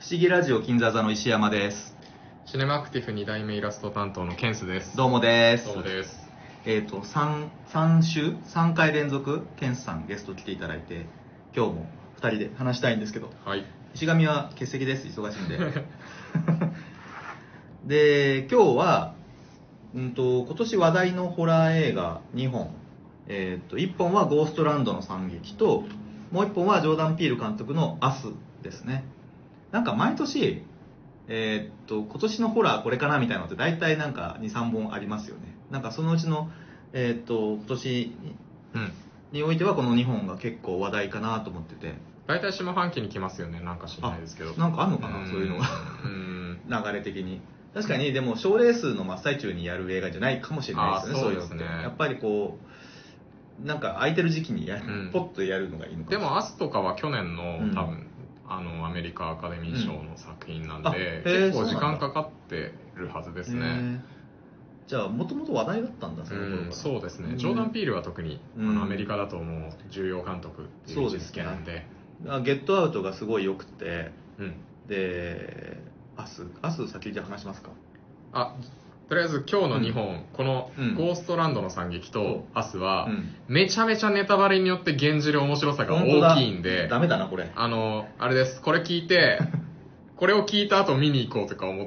不思議ラジオ金座座の石山です。 シネマアクティフ2代目イラスト担当のケンスです。 どうもです。 どうもです。 3回連続ケンスさんゲスト来ていただいて、今日も2人で話したいんですけど、 はい、 石上は欠席です。忙しいんでで、今日は今年話題のホラー映画2本、1本はゴーストランドの惨劇と、もう1本はジョーダン・ピール監督のアスですね。なんか毎年今年のホラーこれかなみたいなのって大体なんか 2,3 本ありますよね。なんかそのうちの、今年においてはこの2本が結構話題かなと思ってて、 大体下半期に来ますよね。なんか知らないですけど、 なんかあんのかな、そういうのが流れ的に。確かにでも賞レースの真っ最中にやる映画じゃないかもしれないですよね。そうですね。やっぱりこうなんか空いてる時期にポッとやるのがいいのかもしれない。 でもアスとかは去年の多分アメリカアカデミー賞の作品なんで、結構時間かかってるはずですね。 じゃあもともと話題だったんだ、その頃から。 そうですね。ジョーダン・ピールは特にアメリカだともう重要監督っていう位置づけなんで、 ゲットアウトがすごい良くて、でアス先に話しますか。 とりあえず今日の2本、このゴーストランドの惨劇とアスはめちゃめちゃネタバレによって減じる面白さが大きいんで、 ダメだなこれ。 あれです。これ聞いてこれを聞いた後見に行こうとか思って、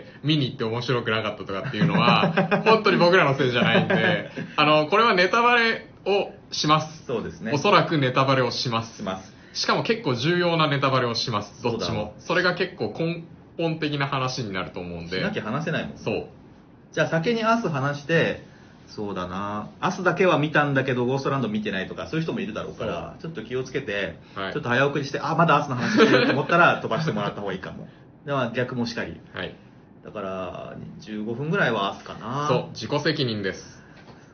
見に行って面白くなかったとかっていうのは本当に僕らのせいじゃないんで、これはネタバレをします。 そうですね。 おそらくネタバレをします。しかも結構重要なネタバレをします。どっちも。それが結構根本的な話になると思うんで。 しなきゃ話せないもんね。 そう。 じゃあ先にアス話して、そうだな、アスだけは見たんだけどゴーストランド見てないとか、そういう人もいるだろうから、ちょっと気をつけて、ちょっと早送りして、まだアスの話してると思ったら飛ばしてもらった方がいいかも。では逆もしかり。 はい。 だから15分ぐらいはアスかな。 そう、自己責任です。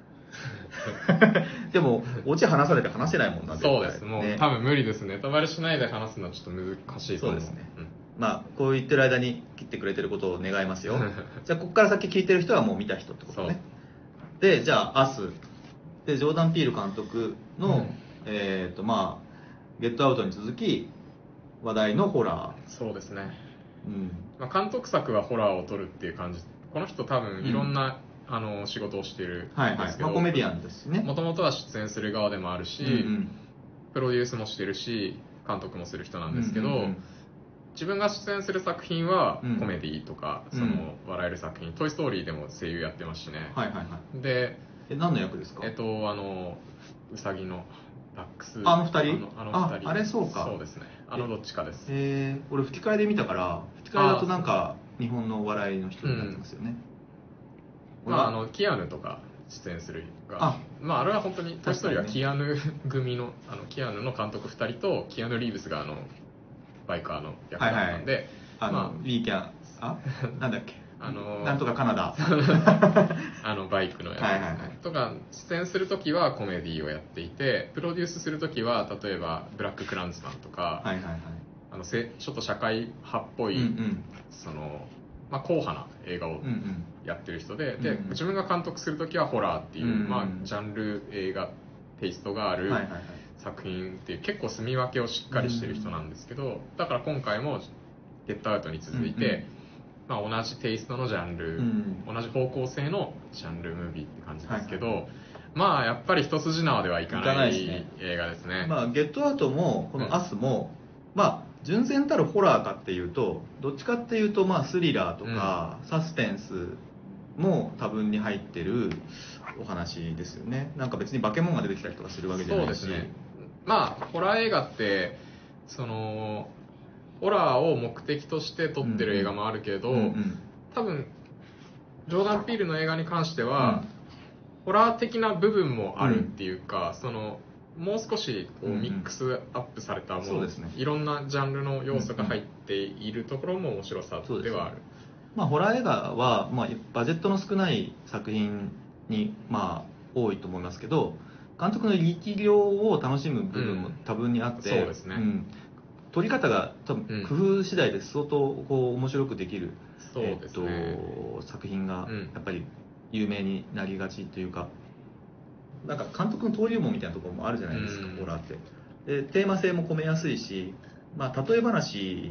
でもオチ話されて話せないもんな。 そうです。もう、多分無理です。ネタバレしないで話すのはちょっと難しいと思う。 そうですね。こう言ってる間に切ってくれてることを願いますよ。じゃあここから先聞いてる人はもう見た人ってことね。で、じゃあアスでジョーダン・ピール監督の、ゲットアウトに続き話題のホラー。 そうですね。監督作はホラーを撮るっていう感じ。この人多分いろんな、仕事をしているんですけど、 コメディアンですね。 もともとは出演する側でもあるし、プロデュースもしてるし監督もする人なんですけど、自分が出演する作品はコメディとか、笑える作品、トイ・ストーリーでも声優やってますしね。で、 何の役ですか？ ウサギのダックス。 あの二人？あれそうか。 そうですね。どっちかです。 俺吹き替えで見たから、吹き替えだとなんか日本のお笑いの人になってますよね。 キアヌとか出演するが、あれは本当にトイ・ストーリーはキアヌ組のキアヌの監督2人とキアヌ・リーブスがバイカーの役だったんで、 ウィーキャンなんだっけ、なんとかカナダバイクの役とか出演するときはコメディをやっていて、プロデュースするときは例えばブラック・クランズマンとか、ちょっと社会派っぽい、硬派な映画をやってる人で、自分が監督するときはホラーっていう、ジャンル映画テイストがある作品っていう結構住み分けをしっかりしてる人なんですけど、だから今回もゲットアウトに続いて、同じテイストのジャンル、同じ方向性のジャンルムービーって感じですけど、やっぱり一筋縄ではいかない映画ですね。 ゲットアウトもこのアスも、純然たるホラーかっていうと、どっちかっていうとスリラーとかサスペンスも多分に入ってるお話ですよね。なんか別に化け物が出てきたりとかするわけじゃないし。 そうですね。ホラー映画ってホラーを目的として撮ってる映画もあるけど、多分ジョーダン・ピールの映画に関しては、ホラー的な部分もあるっていうか、もう少しミックスアップされたもの、いろんなジャンルの要素が入っているところも面白さではある。 ホラー映画は、バジェットの少ない作品に、多いと思いますけど、監督の力量を楽しむ部分も多分にあって、撮り方が多分工夫次第で相当面白くできる、作品がやっぱり有名になりがちというか、なんか監督の登竜門みたいなところもあるじゃないですか、ホラーって。でテーマ性も込めやすいし、例え話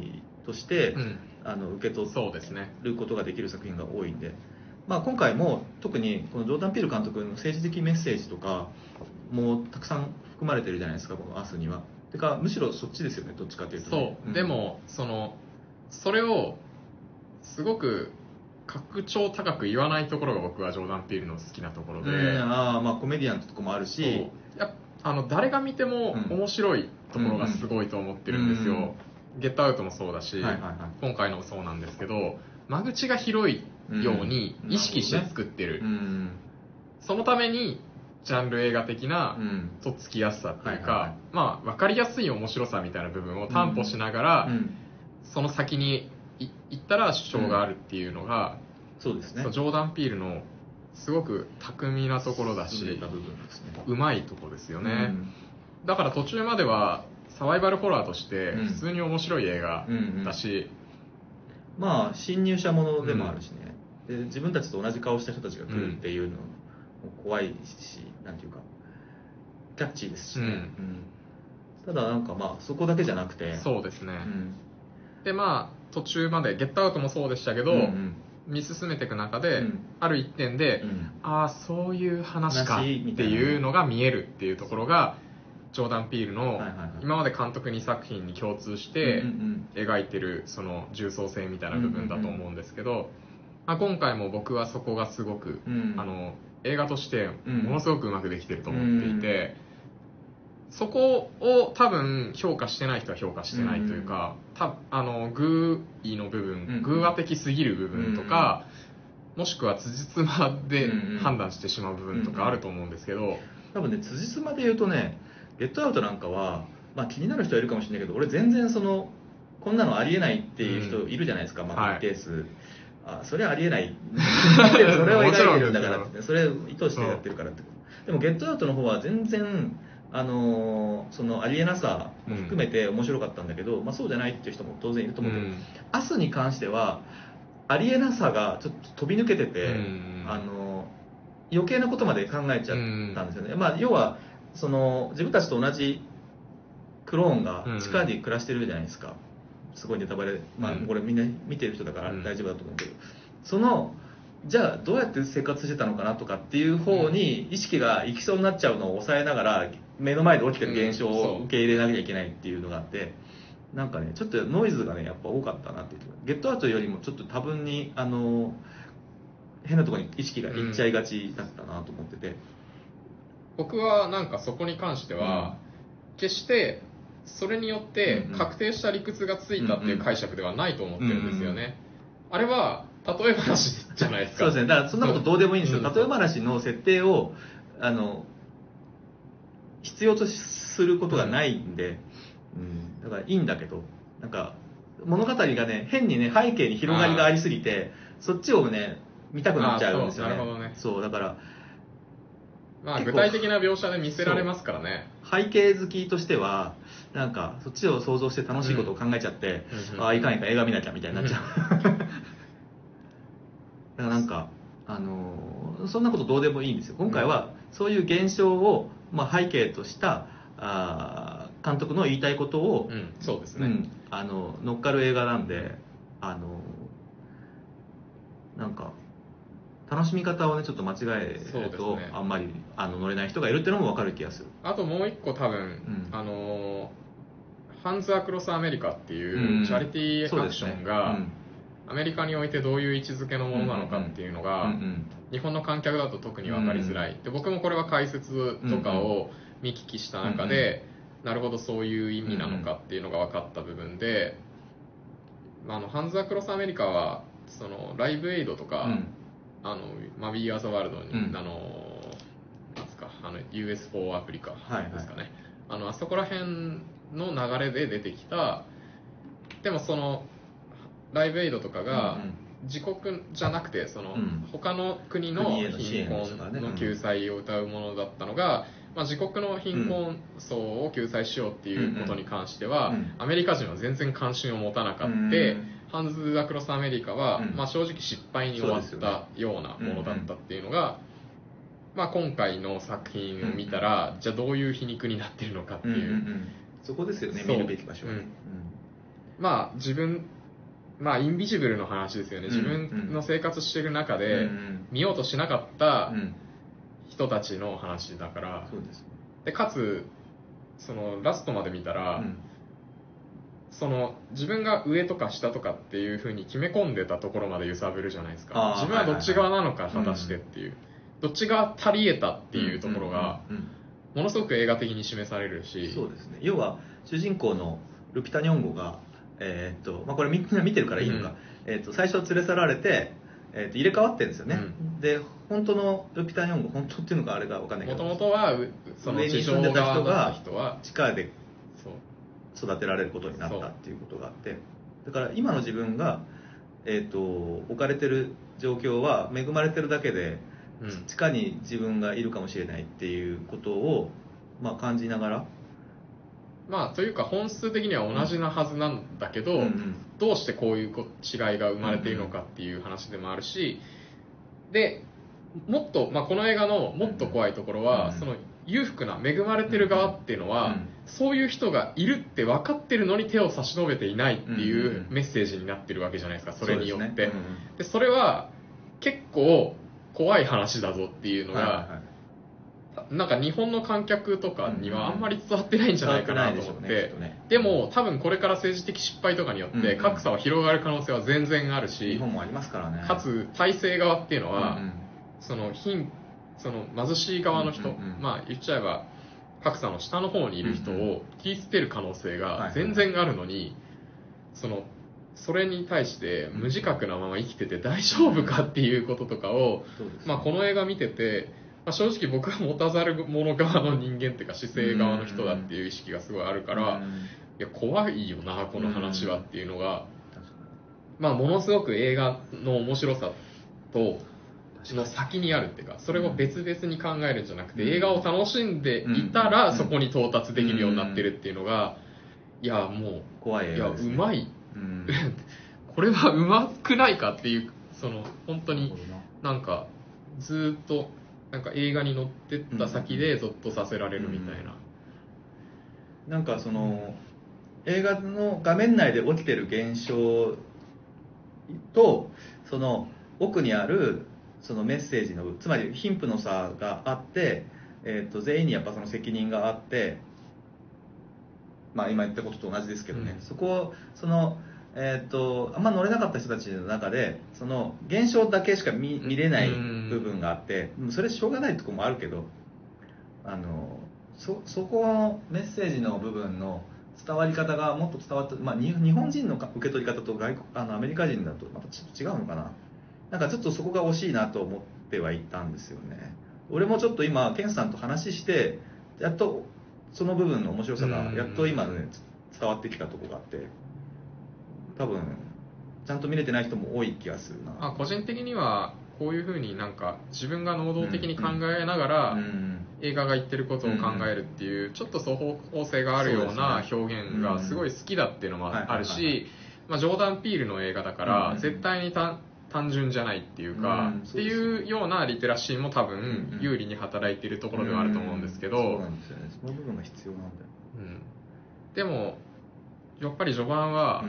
として、受け取ることができる作品が多いんで、まあ、今回も特にこのジョーダン・ピール監督の政治的メッセージとかもたくさん含まれてるじゃないですか、この「アス」には。てかむしろそっちですよね、どっちかというと、ね、 そう、でもそれをすごく格調高く言わないところが僕はジョーダン・ピールの好きなところで、 まあコメディアンってとこもあるし、 誰が見ても面白いところがすごいと思ってるんですよ。ゲットアウトもそうだし、今回のもそうなんですけど、間口が広いように意識して作ってる、そのためにジャンル映画的なとっつきやすさっていうか、まあ分かりやすい面白さみたいな部分を担保しながら、その先に行ったら主張があるっていうのが、 そうですね、 ジョーダン・ピールのすごく巧みなところだし、うまいところですよね、だから途中まではサバイバルホラーとして普通に面白い映画だし、 まあ侵入者ものでもあるしね、で自分たちと同じ顔した人たちが来るっていうのも怖いし、なんていうかキャッチーですしね、ただなんかまあそこだけじゃなくて、 そうですね、でまあ途中までゲットアウトもそうでしたけど、見進めていく中で、ある一点で、ああそういう話かっていうのが見えるっていうところがジョーダン・ピールの今まで監督2作品に共通して描いてるその重層性みたいな部分だと思うんですけど、今回も僕はそこがすごく、映画としてものすごくうまくできてると思っていて、そこを多分評価してない人は評価してないというか、偶意の部分、偶話的すぎる部分とか、もしくは辻褄で判断してしまう部分とかあると思うんですけど、 多分ね辻褄で言うとね、ゲットアウトなんかは、まあ、気になる人はいるかもしれないけど、俺全然こんなのありえないっていう人いるじゃないですか、まあ、一定数、それはありえないそれを描いてるんだからって、それ意図してやってるからって。でもゲットアウトの方は全然そのありえなさも含めて面白かったんだけど、まあ、そうじゃないっていう人も当然いると思うけど、アスに関してはありえなさがちょっと飛び抜けてて、余計なことまで考えちゃったんですよね。まあ、要は自分たちと同じクローンが地下に暮らしてるじゃないですか、すごいネタバレ、まあ、これみんな見てる人だから大丈夫だと思うけど、じゃあどうやって生活してたのかなとかっていう方に意識がいきそうになっちゃうのを抑えながら目の前で起きてる現象を受け入れなきゃいけないっていうのがあって、なんかねちょっとノイズがねやっぱ多かったなっていう。ゲットアウトよりもちょっと多分に変なところに意識がいっちゃいがちだったなと思ってて、 僕はなんかそこに関しては、決してそれによって確定した理屈がついたっていう解釈ではないと思ってるんですよね。あれは例え話じゃないですか。 そうですね、だからそんなことどうでもいいんですよ、例え話の設定を必要とすることがないんで、だからいいんだけど、なんか物語がね変にね背景に広がりがありすぎて、そっちをね見たくなっちゃうんですよね。そうだからまあ具体的な描写で見せられますからね。 背景好きとしてはなんかそっちを想像して楽しいことを考えちゃって、いかん映画見なきゃみたいになっちゃう、だからなんかそんなことどうでもいいんですよ。今回はそういう現象を、まあ、背景とした監督の言いたいことを、 そうですね、 乗っかる映画なんで、なんか楽しみ方をねちょっと間違えると、あんまり乗れない人がいるっていうのも分かる気がする。 あともう一個多分、ハンズ・アクロス・アメリカっていうチャリティーアクションが、アメリカにおいてどういう位置づけのものなのかっていうのが、日本の観客だと特に分かりづらい、で僕もこれは解説とかを見聞きした中で、なるほどそういう意味なのかっていうのが分かった部分で、ハンズ・アクロス・アメリカはライブエイドとか、マビー・アザ・ワールドに、なんですかUS4 アプリカですかね、あそこら辺の流れで出てきた、でもライブエイドとかが自国じゃなくて他の国の貧困の救済を謳うものだったのが、自国の貧困層を救済しようっていうことに関しては、アメリカ人は全然関心を持たなかった。ハンズ・アクロス・アメリカは、正直失敗に終わったようなものだったっていうのが、今回の作品を見たら、じゃあどういう皮肉になっているのかっていう、 そこですよね、見るべき場所は。 自分まあインビジブルの話ですよね、自分の生活してる中で見ようとしなかった人たちの話だから、 そうです。 でかつそのラストまで見たら、その自分が上とか下とかっていう風に決め込んでたところまで揺さぶるじゃないですか。自分はどっち側なのか果たしてっていう、どっちが足り得たっていうところがものすごく映画的に示されるし、 そうですね。要は主人公のルピタ・ニョンゴがまあ、これみんな見てるからいいのか、最初連れ去られて、入れ替わってるんですよね、で本当のルピタ・ニョンゴ、本当っていうのかあれが分かんないけど、 もともとはその地上側の人は地下で育てられることになったっていうことがあって、だから今の自分が、置かれてる状況は恵まれてるだけで、地下に自分がいるかもしれないっていうことを、まあ、感じながら、 まあ、というか本質的には同じなはずなんだけど、どうしてこういう違いが生まれているのかっていう話でもあるし、でもっと、まあ、この映画のもっと怖いところは、その裕福な恵まれてる側っていうのは、そういう人がいるって分かってるのに手を差し伸べていないっていうメッセージになってるわけじゃないですか、それによって。でそれは結構怖い話だぞっていうのが、なんか日本の観客とかにはあんまり伝わってないんじゃないかなと思って、でも多分これから政治的失敗とかによって格差は広がる可能性は全然あるし、 日本もありますからね。 かつ体制側っていうのは、その貧しい側の人、まあ言っちゃえば格差の下の方にいる人を切り捨てる可能性が全然あるのに、それに対して無自覚なまま生きてて大丈夫かっていうこととかを、まあこの映画見てて、まあ、正直僕は持たざる者側の人間っていうか姿勢側の人だっていう意識がすごいあるから、いや怖いよなこの話はっていうのが、まあものすごく映画の面白さとの先にあるっていうか、それを別々に考えるんじゃなくて、映画を楽しんでいたらそこに到達できるようになってるっていうのが、いやもう怖い映画ですね。 いやうまいこれはうまくないかっていう、本当になんかずっとなんか映画に乗ってった先でゾッとさせられるみたいな、 なんか映画の画面内で起きてる現象とその奥にあるそのメッセージの、つまり貧富の差があって、全員にやっぱその責任があって、まあ今言ったことと同じですけどね、そこをあんま乗れなかった人たちの中でその現象だけしか見れない部分があって、それしょうがないところもあるけど、そこのメッセージの部分の伝わり方がもっと伝わって、まあ、日本人の受け取り方とアメリカ人だとまたちょっと違うのかな。なんかちょっとそこが惜しいなと思ってはいたんですよね。俺もちょっと今ケンさんと話してやっとその部分の面白さがやっと今ね伝わってきたところがあって、多分ちゃんと見れてない人も多い気がするな。 個人的にはこういうふうになんか自分が能動的に考えながら映画が言ってることを考えるっていうちょっと双方性があるような表現がすごい好きだっていうのもあるし、まあジョーダン・ピールの映画だから絶対に単純じゃないっていうか、っていうようなリテラシーも多分有利に働いているところではあると思うんですけど、 そうなんですよね。その部分が必要なんだよ。 でもやっぱり序盤は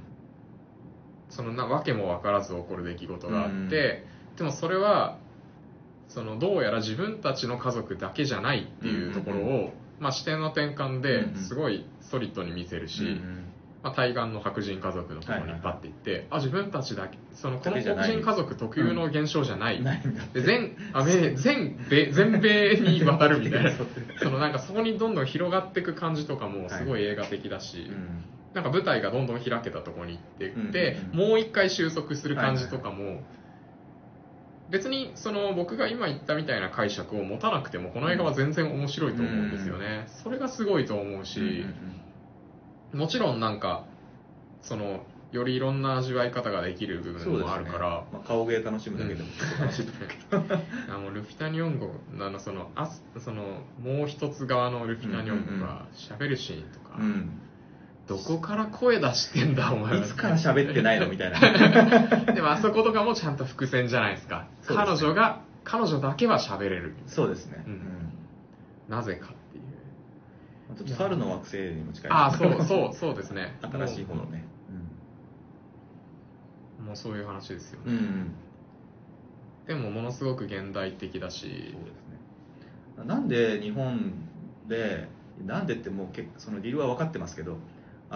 わけも分からず起こる出来事があって、でもそれはどうやら自分たちの家族だけじゃないっていうところを、まあ、視点の転換ですごいソリッドに見せるし、まあ、対岸の白人家族のところにパッて行って、自分たちだけこの黒人家族特有の現象じゃない、で全米に渡るみたいななんかそこにどんどん広がっていく感じとかもすごい映画的だし、なんか舞台がどんどん開けたところに行っていって、もう一回収束する感じとかも、別に僕が今言ったみたいな解釈を持たなくてもこの映画は全然面白いと思うんですよね。それがすごいと思うし、もちろんなんかよりいろんな味わい方ができる部分もあるから、 まあ、顔芸楽しむだけでも楽しいと思うけどルピタ・ニョンゴもう一つ側のルピタ・ニョンゴが喋るシーンとか、どこから声出してんだお前いつから喋ってないのみたいなでもあそことかもちゃんと伏線じゃないですか。彼女だけは喋れる。 そうですね、 なぜかっていう、 ちょっと猿の惑星にも近い。 そうですね。 新しい方のね、 もうそういう話ですよね、 うんうん、 でもものすごく現代的だし。そうですね。なんで日本で、なんでってもうその理由は分かってますけど、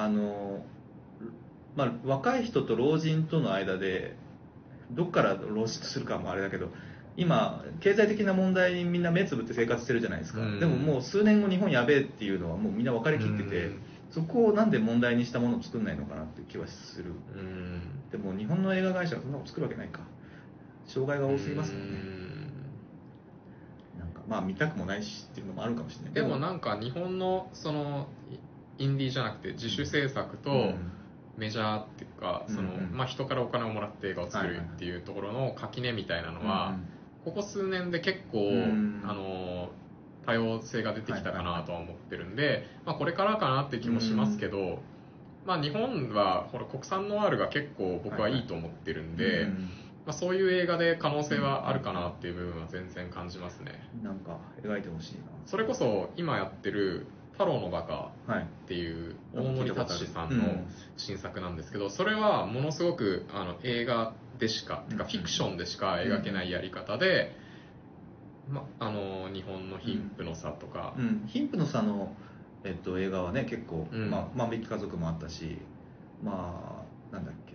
まあ、若い人と老人との間でどっから老人とするかもあれだけど、今経済的な問題にみんな目つぶって生活してるじゃないですか、でももう数年後日本やべえっていうのはもうみんな分かりきってて、そこをなんで問題にしたものを作んないのかなっていう気はする。でも日本の映画会社はそんなこと作るわけないか、障害が多すぎますもんね。なんかまあ見たくもないしっていうのもあるかもしれない。 でもなんか日本のそのインディーじゃなくて自主制作とメジャーっていうか、そのまあ人からお金をもらって映画を作るっていうところの垣根みたいなのはここ数年で結構多様性が出てきたかなとは思ってるんで、まあこれからかなって気もしますけど、まあ日本はほら国産ノワールが結構僕はいいと思ってるんで、まあ、そういう映画で可能性はあるかなっていう部分は全然感じますね。 なんか描いてほしいな。 それこそ今やってる太郎のバカっていう大森達志さんの新作なんですけど、それはものすごく映画でしか、てかフィクションでしか描けないやり方で、日本の貧富の差とか、 貧富の差の、映画はね結構、万引き家族もあったし、まあなんだっけ、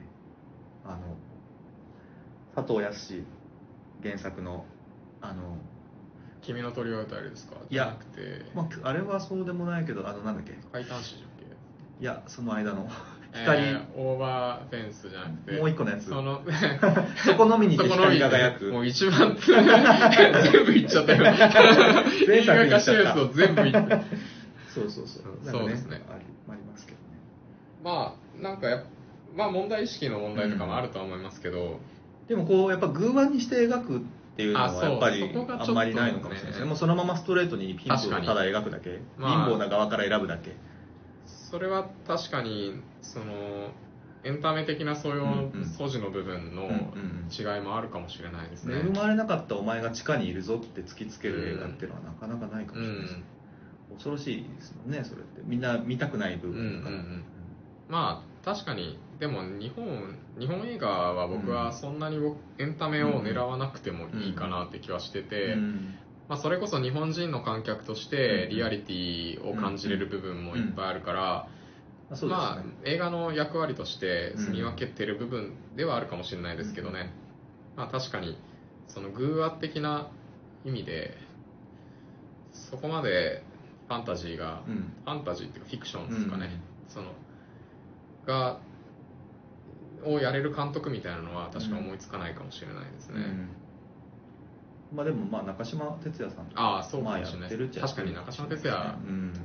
佐藤康原作の君の鳥を歌えるですか？ いや、まあ、あれはそうでもないけど、なんだっけ、 怪談師じゃっけ、 いやその間の光、オーバーフェンスじゃなくてもう一個のやつ、 そこのみに光り輝く、 もう一番全部言っちゃったよ映画化したやつを全部言ってそうそうですね、 ありますけどね。 まあなんかまあ問題意識の問題とかもあるとは思いますけど、 でもこうやっぱ偶話にして描くっていうのはやっぱりあんまりないのかもしれないですね。もうそのままストレートに貧富をただ描くだけ、貧乏な側から選ぶだけ。 それは確かにそのエンタメ的な素養、素地の部分の違いもあるかもしれないですね。 恵まれなかったお前が地下にいるぞって突きつける映画っていうのはなかなかないかもしれないですね。恐ろしいですもんね、それって。みんな見たくない部分だから。 まあ確かに、でも日本映画は僕はそんなにエンタメを狙わなくてもいいかなって気はしてて、まあ、それこそ日本人の観客としてリアリティを感じれる部分もいっぱいあるから、まあ映画の役割として住み分けてる部分ではあるかもしれないですけどね、まあ確かにその偶話的な意味でそこまでファンタジーが、ファンタジーっていうかフィクションですかね、そのをやれる監督みたいなのは確か思いつかないかもしれないですね。 まあでも中島哲也さんとかそうかもしれないです。確かに中島哲也とか、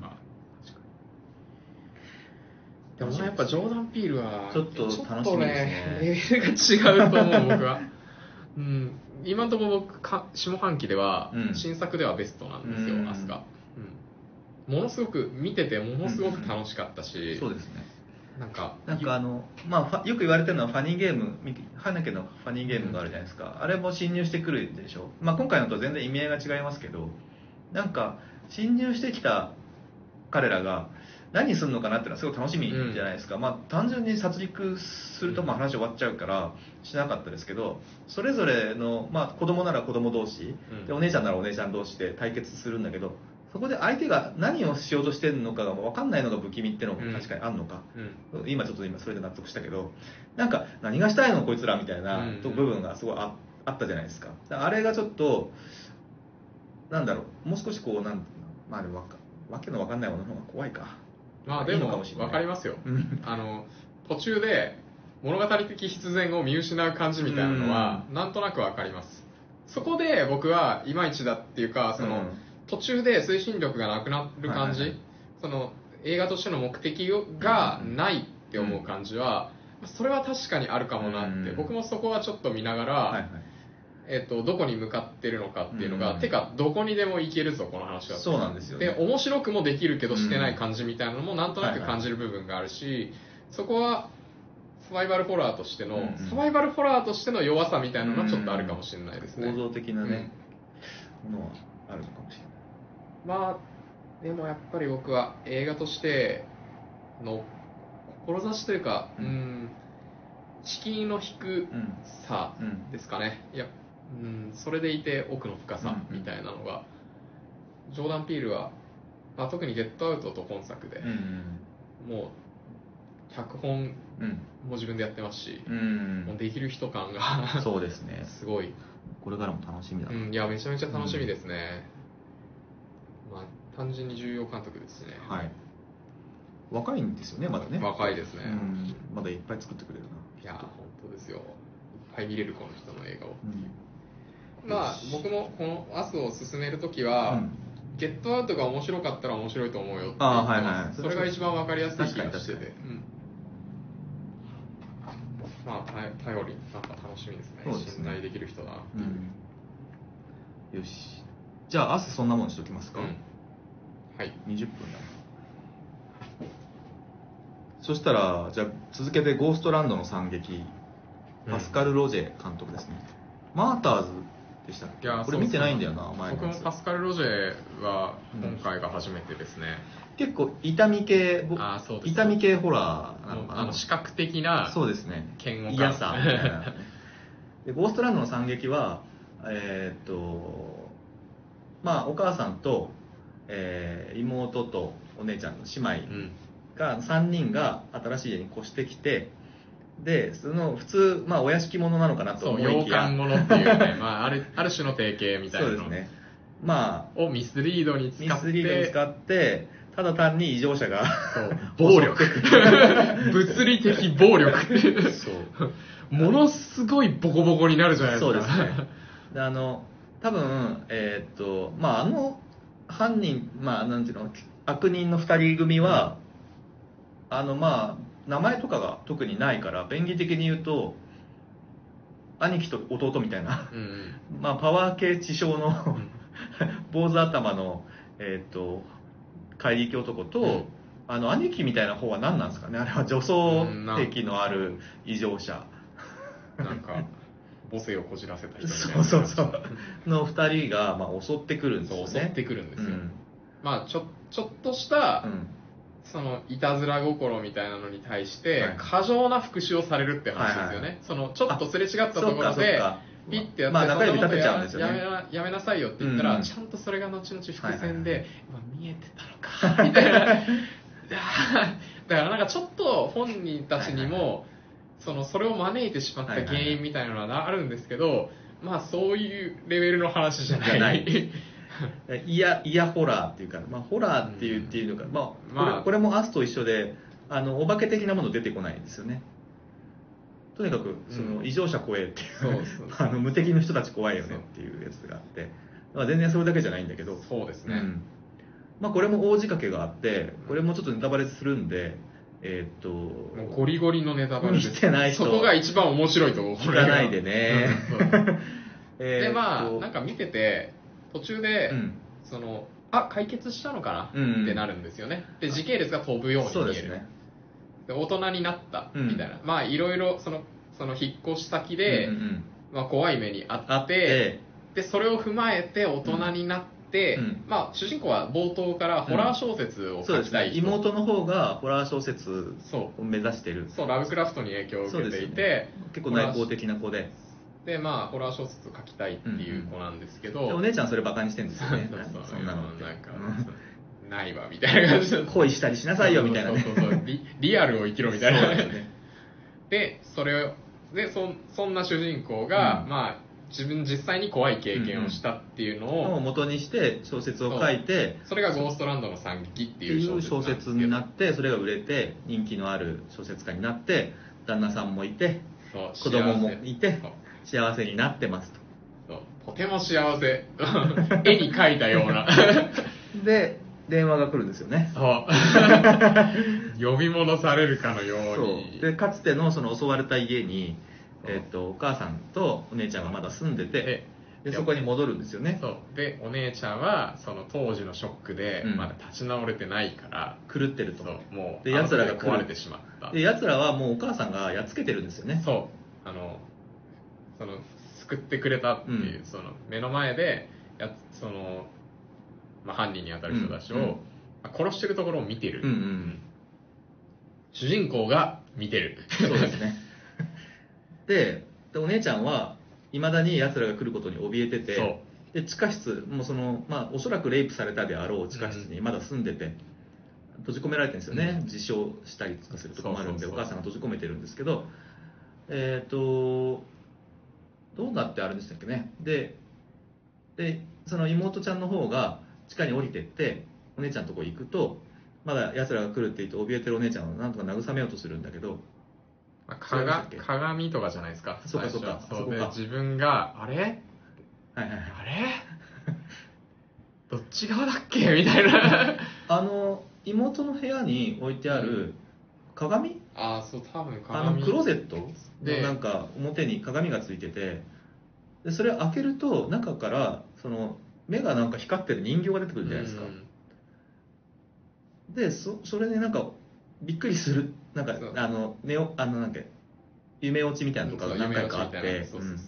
でもやっぱジョーダン・ピールはちょっと楽しみですね。 レベルが違うと思う僕は。今のところ僕下半期では、新作ではベストなんですよ、アスカ。ものすごく見ててものすごく楽しかったし、 そうですね。なんかまあ、よく言われてるのはファニーゲーム、ハネケのファニーゲームがあるじゃないですか、あれも侵入してくるでしょ、まあ、今回のと全然意味合いが違いますけど、なんか侵入してきた彼らが何するのかなっていうのはすごい楽しみじゃないですか、まあ、単純に殺戮するとまあ話終わっちゃうからしなかったですけど、それぞれの、まあ、子供なら子供同士で、お姉ちゃんならお姉ちゃん同士で対決するんだけど、そこで相手が何をしようとしてるのかが分かんないのが不気味っていうのも確かにあるのか、今それで納得したけど、なんか何がしたいのこいつらみたいな部分がすごいあったじゃないですか。あれがちょっとなんだろう、もう少しこうまあでもわけの分かんないものの方が怖いか。 まあでも分かりますよ途中で物語的必然を見失う感じみたいなのはなんとなく分かります。そこで僕はいまいちだっていうか、その、途中で推進力がなくなる感じ、その映画としての目的がないって思う感じは、それは確かにあるかもなって、僕もそこはちょっと見ながら、どこに向かってるのかっていうのが、てかどこにでも行けるぞこの話は、 そうなんですよね。 で面白くもできるけどしてない感じみたいなのもなんとなく感じる部分があるし、そこはサバイバルホラーとしての、サバイバルホラーとしての弱さみたいなのがちょっとあるかもしれないですね。 構造的なね、ものはあるのかもしれない。 まあでもやっぱり僕は映画としての志というか、 敷居の低さですかね、いや、それでいて奥の深さみたいなのが、ジョーダン・ピールは、特にゲットアウトと本作で、もう脚本も自分でやってますし、もうできる人感がそうですね、 すごい。 これからも楽しみだな。 いや、めちゃめちゃ楽しみですね。単純に重要監督ですね。 はい。若いんですよね、まだね。 若いですね。 まだいっぱい作ってくれるな。 いや、本当ですよ。いっぱい見れるこの人の映画を。僕もこのアスを進めるときは、ゲットアウトが面白かったら面白いと思うよって言ってます。それが一番わかりやすい気がしてて。頼り、なんか楽しみですね。信頼できる人だなっていう。 よし。じゃあ、アスそんなもんにしておきますか。 はい。 20分だ。そしたら、じゃあ続けてゴーストランドの惨劇、パスカル・ロジェ監督ですね。マーターズでしたっけ？これ見てないんだよな、前のやつ。 僕もパスカル・ロジェは今回が初めてですね。 結構痛み系ホラーなのかな。 視覚的なそうですね、 嫌悪嫌さみたいなでゴーストランドの惨劇はお母さんと、妹とお姉ちゃんの姉妹が3人が新しい家に越してきて、でその普通、お屋敷物なのかなと思いきや、 洋館物っていうね、ある種の定型みたいなの、 そうですね、 をミスリードに使ってただ単に異常者が暴力物理的暴力そうものすごいボコボコになるじゃないですか。 そうですね。で多分犯人、なんていうの、悪人の2人組は、名前とかが特にないから、便宜的に言うと兄貴と弟みたいな、パワー系知性の坊主頭の怪力男と、兄貴みたいな方は何なんですかね、あれは女装癖のある異常者、 なんか母性をこじらせた人みたいなの2人が、襲ってくるんですよね。 襲ってくるんですよ。ちょっとした、そのいたずら心みたいなのに対して過剰な復讐をされるって話ですよね。そのちょっとすれ違ったところでピッてやって、 中指立てちゃうんですよね。 やめなさいよって言ったら、ちゃんとそれが後々伏線で、見えてたのかみたいな。だからなんかちょっと本人たちにもそれを招いてしまった原因みたいなのはあるんですけど、そういうレベルの話じゃない。 嫌ホラーっていうか、ホラーっていうのか、これもアスと一緒で、お化け的なもの出てこないんですよね。とにかく異常者怖えっていう、無敵の人たち怖いよねっていうやつがあって、全然それだけじゃないんだけど、 そうですね。 これも大仕掛けがあって、これもちょっとネタバレするんで、 もうゴリゴリのネタバレです。 見てない人、 そこが一番面白いところ。 聞かないでね。 でなんか見てて途中で、解決したのかなってなるんですよね。で時系列が飛ぶように見える。そうですね。で大人になったみたいな、いろいろその引っ越し先で、怖い目にあって、でそれを踏まえて大人になって、主人公は冒頭からホラー小説を書きたい人、 妹の方がホラー小説を目指してる。 ラブクラフトに影響を受けていて、 結構内向的な子で。 でホラー小説を書きたいっていう子なんですけど、 お姉ちゃんそれバカにしてるんですよね。そんなのなんかないわみたいな感じで、 恋したりしなさいよみたいなね。 リアルを生きろみたいな。でそんな主人公が実際に怖い経験をしたっていうのを元にして小説を書いて、 それがゴーストランドの惨劇っていう小説になって、それが売れて人気のある小説家になって、旦那さんもいて子供もいて幸せになってますとても幸せ絵に描いたようなで電話が来るんですよね。 呼び戻されるかのように。 でかつての襲われた家に、お母さんとお姉ちゃんがまだ住んでて、でそこに戻るんですよね。 でお姉ちゃんはその当時のショックでまだ立ち直れてないから、 狂ってると。 もうで奴らが壊れてしまった。 で奴らはもうお母さんがやっつけてるんですよね。 救ってくれたっていう、目の前で犯人に当たる人たちを殺してるところを見てる、主人公が見てる。 そうですね。 でお姉ちゃんはいまだに奴らが来ることに怯えてて、で地下室もおそらくレイプされたであろう地下室にまだ住んでて、閉じ込められてるんですよね、自傷したりとかするとこもあるんで、お母さんが閉じ込めてるんですけど、どうなってあるんでしたっけね。でその妹ちゃんの方が地下に降りてってお姉ちゃんのとこ行くと、まだ奴らが来るって言って怯えてるお姉ちゃんをなんとか慰めようとするんだけど、 鏡とかじゃないですか。 そうかで自分があれはいはいあれどっち側だっけみたいな妹の部屋に置いてある鏡、 そう多分鏡、 クローゼットのなんか表に鏡がついてて、でそれを開けると中から目がなんか光ってる人形が出てくるじゃないですか、でそれでなんかびっくりする、なんかなんか夢落ちみたいなのとかが何回かあって、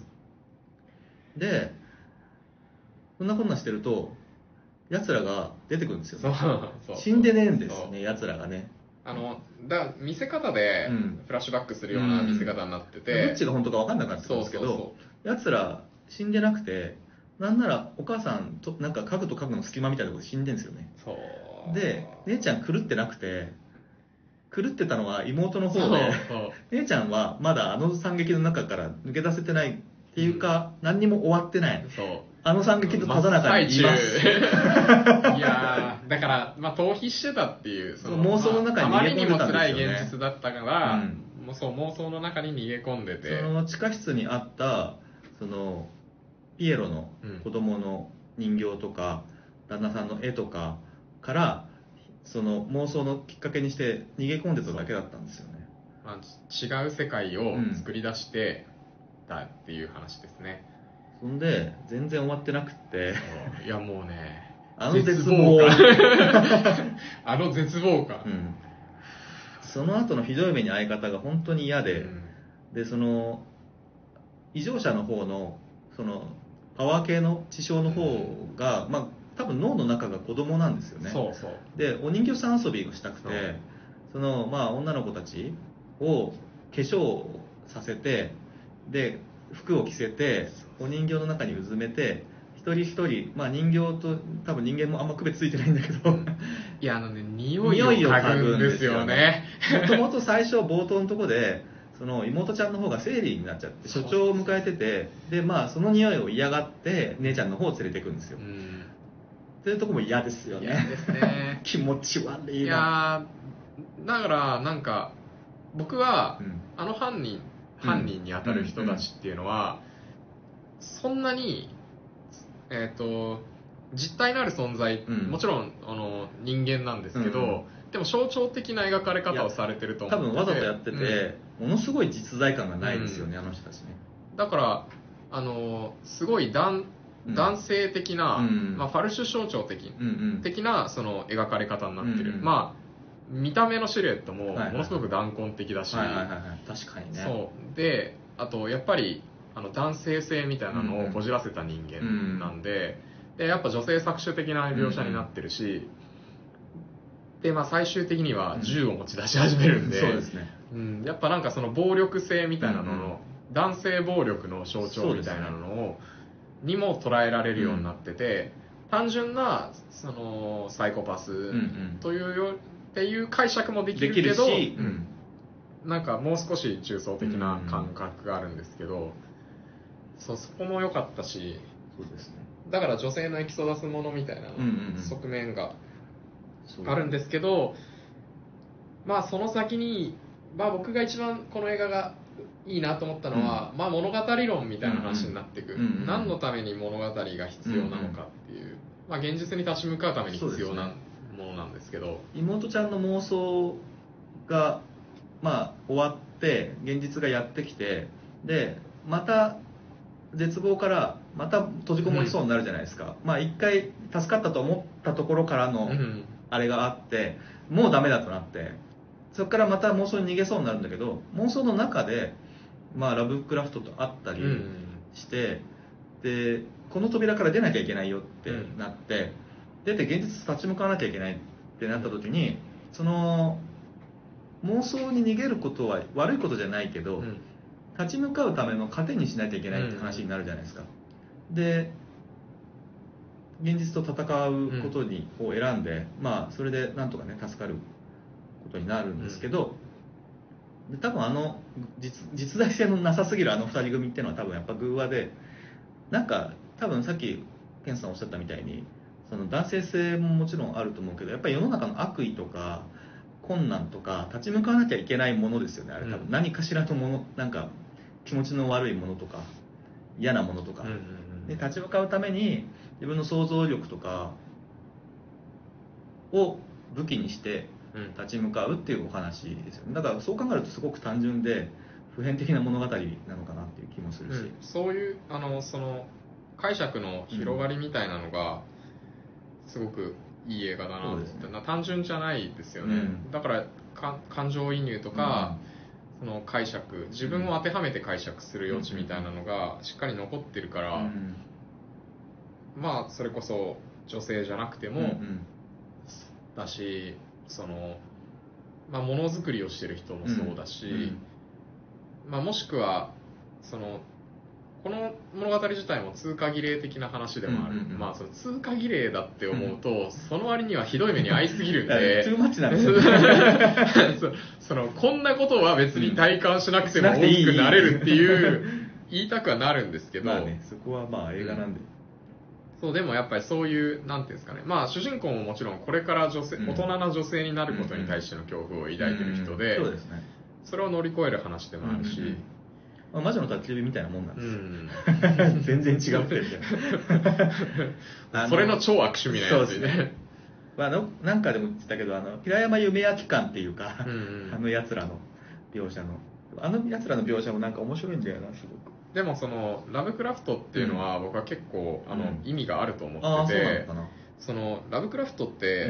でそんなこんなしてると奴らが出てくるんですよね。死んでねえんですね、奴らがね。 見せ方でフラッシュバックするような見せ方になってて、 どっちが本当か分かんなくなってくるんですけど、奴ら死んでなくて、なんならお母さんとなんか家具と家具の隙間みたいなところで死んでるんですよね。で姉ちゃん狂ってなくて、狂ってたのは妹の方で、姉ちゃんはまだ惨劇の中から抜け出せてないっていうか、何にも終わってない。惨劇のただ中にいます。 いやだから逃避してたっていう、 妄想の中に逃げ込んでたんですよね。あまりにも辛い現実だったから、妄想の中に逃げ込んでて、 地下室にあったピエロの子供の人形とか、旦那さんの絵とかから妄想のきっかけにして逃げ込んでただけだったんですよね。 違う世界を作り出してたっていう話ですね。 そんで全然終わってなくって、 いやもうね、 絶望感絶望感、 その後のひどい目に遭い方が本当に嫌で、で異常者の方のパワー系の知性の方が、多分脳の中が子供なんですよね。でお人形さん遊びをしたくて、女の子たちを化粧させて、で服を着せてお人形の中にうずめて、一人一人、人形と多分人間もあんま区別ついてないんだけどいや匂いを嗅ぐんですよね。 もともと最初冒頭のとこで妹ちゃんの方が生理になっちゃって所長を迎えてて、でその匂いを嫌がって姉ちゃんの方を連れてくんですよ。っていうとこも嫌ですよね。 嫌ですね気持ち悪いな。 いやだからなんか僕は、犯人に当たる人たちっていうのは、そんなに実体のある存在、もちろん人間なんですけど、でも象徴的な描かれ方をされてると思ってて、 多分わざとやってて、ものすごい実在感がないですよね、あの人たちね。 だからすごい男性的な、ファルシュ象徴的な描かれ方になってる。見た目のシルエットもものすごく弾痕的だし、 確かにね。 そうで、あとやっぱり男性性みたいなのをこじらせた人間なんで、やっぱ女性搾取的な描写になってるし、で最終的には銃を持ち出し始めるんで、 そうですね。 やっぱなんか暴力性みたいなのの、男性暴力の象徴みたいなのをにも捉えられるようになってて、単純なサイコパスというっていう解釈もできるけど、なんかもう少し中層的な感覚があるんですけど、そこも良かったし、 そうですね。 だから女性のエキソダスものみたいな側面があるんですけど、その先に、僕が一番この映画がいいなと思ったのは、物語論みたいな話になっていく、何のために物語が必要なのかっていう、現実に立ち向かうために必要なものなんですけど、 妹ちゃんの妄想が終わって現実がやってきて、でまた絶望からまた閉じこもりそうになるじゃないですか。一回助かったと思ったところからのあれがあって、もうダメだとなって、そこからまた妄想に逃げそうになるんだけど、妄想の中でラブクラフトと会ったりして、でこの扉から出なきゃいけないよってなって、出て現実立ち向かわなきゃいけないってなった時に、妄想に逃げることは悪いことじゃないけど、 立ち向かうための糧にしなきゃいけないって話になるじゃないですか。で現実と戦うことを選んで、まあそれでなんとかね助かることになるんですけど、多分実在性のなさすぎる2人組っていうのは多分やっぱ偶話で、なんか多分さっきケンさんおっしゃったみたいにその男性性ももちろんあると思うけど、やっぱり世の中の悪意とか困難とか立ち向かわなきゃいけないものですよね、あれ多分。何かしらのもの、なんか気持ちの悪いものとか嫌なものとか、で立ち向かうために自分の想像力とかを武器にして立ち向かうっていうお話ですよね。だからそう考えるとすごく単純で普遍的な物語なのかなっていう気もするし、 そういうその解釈の広がりみたいなのがすごくいい映画だなと思って、単純じゃないですよね、だから感情移入とか、その解釈、自分を当てはめて解釈する余地みたいなのがしっかり残ってるから、まあそれこそ女性じゃなくてもだし、そのまあものづくりをしてる人もそうだし、まあもしくはそのこの物語自体も通過儀礼的な話でもある、まあその通過儀礼だって思うと、その割にはひどい目に遭いすぎるんでトゥーマッチなんですよそのこんなことは別に体感しなくても大きくなれるっていう言いたくはなるんですけど、 まあね、そこはまあ映画なんで、 そうでもやっぱりそういうなんていうんですかね、まあ主人公ももちろんこれから大人な女性になることに対しての恐怖を抱いてる人で、 そうですね、 それを乗り越える話でもあるし、 まあ、魔女の宅急便みたいなもんなんですよ、全然違うってみたいなそれの超悪趣味なやつね。 なんかでも言ってたけど平山夢明館っていうか、やつらの描写のやつらの描写もなんか面白いんだよなすごく。 でもそのラブクラフトっていうのは僕は結構意味があると思ってて、そのラブクラフトって、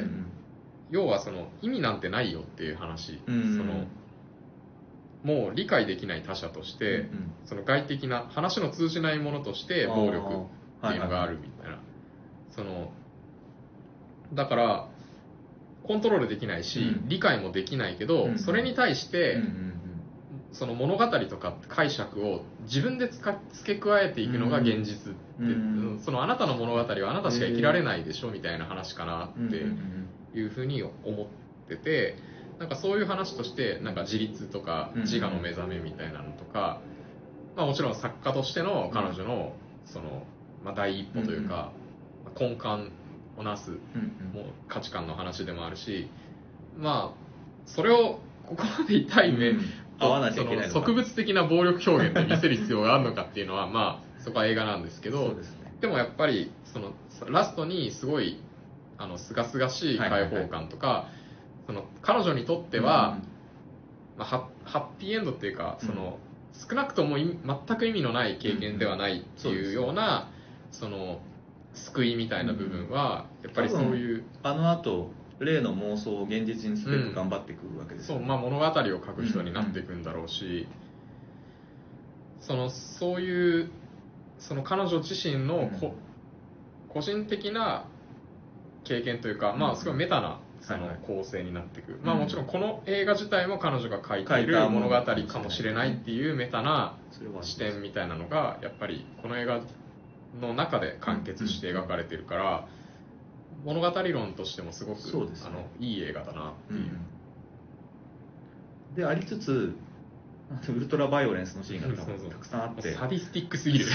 要はその意味なんてないよっていう話、そのもう理解できない他者として、その外的な話の通じないものとして暴力っていうのがあるみたいな、そのだからコントロールできないし、理解もできないけど、それに対して、その物語とか解釈を自分で付け加えていくのが現実って、そのあなたの物語はあなたしか生きられないでしょみたいな話かなっていうふうに思ってて、なんかそういう話としてなんか自立とか自我の目覚めみたいなのとか、まあ、もちろん作家としての彼女のその、まあ、第一歩というか、根幹をなすもう価値観の話でもあるし、まあそれをここまで痛い目その植物的な暴力表現で見せる必要があるのかっていうのはまあそこは映画なんですけど、でもやっぱりそのラストにすごい清々しい解放感とか、その彼女にとっては、まあ、ハッピーエンドっていうか、その少なくとも全く意味のない経験ではないっていうような、その救いみたいな部分はやっぱりそういう後例の妄想を現実にすべく頑張っていくわけですよね。 そう、まあ、物語を書く人になっていくんだろうし、そういうその彼女自身の個人的な経験というか、まあすごいメタなその構成になっていく、まあもちろんこの映画自体も彼女が書いている物語かもしれないっていうメタな視点みたいなのがやっぱりこの映画の中で完結して描かれているから、物語論としてもすごくいい映画だなっていう、 でありつつウルトラバイオレンスのシーンがたくさんあってサディスティックすぎる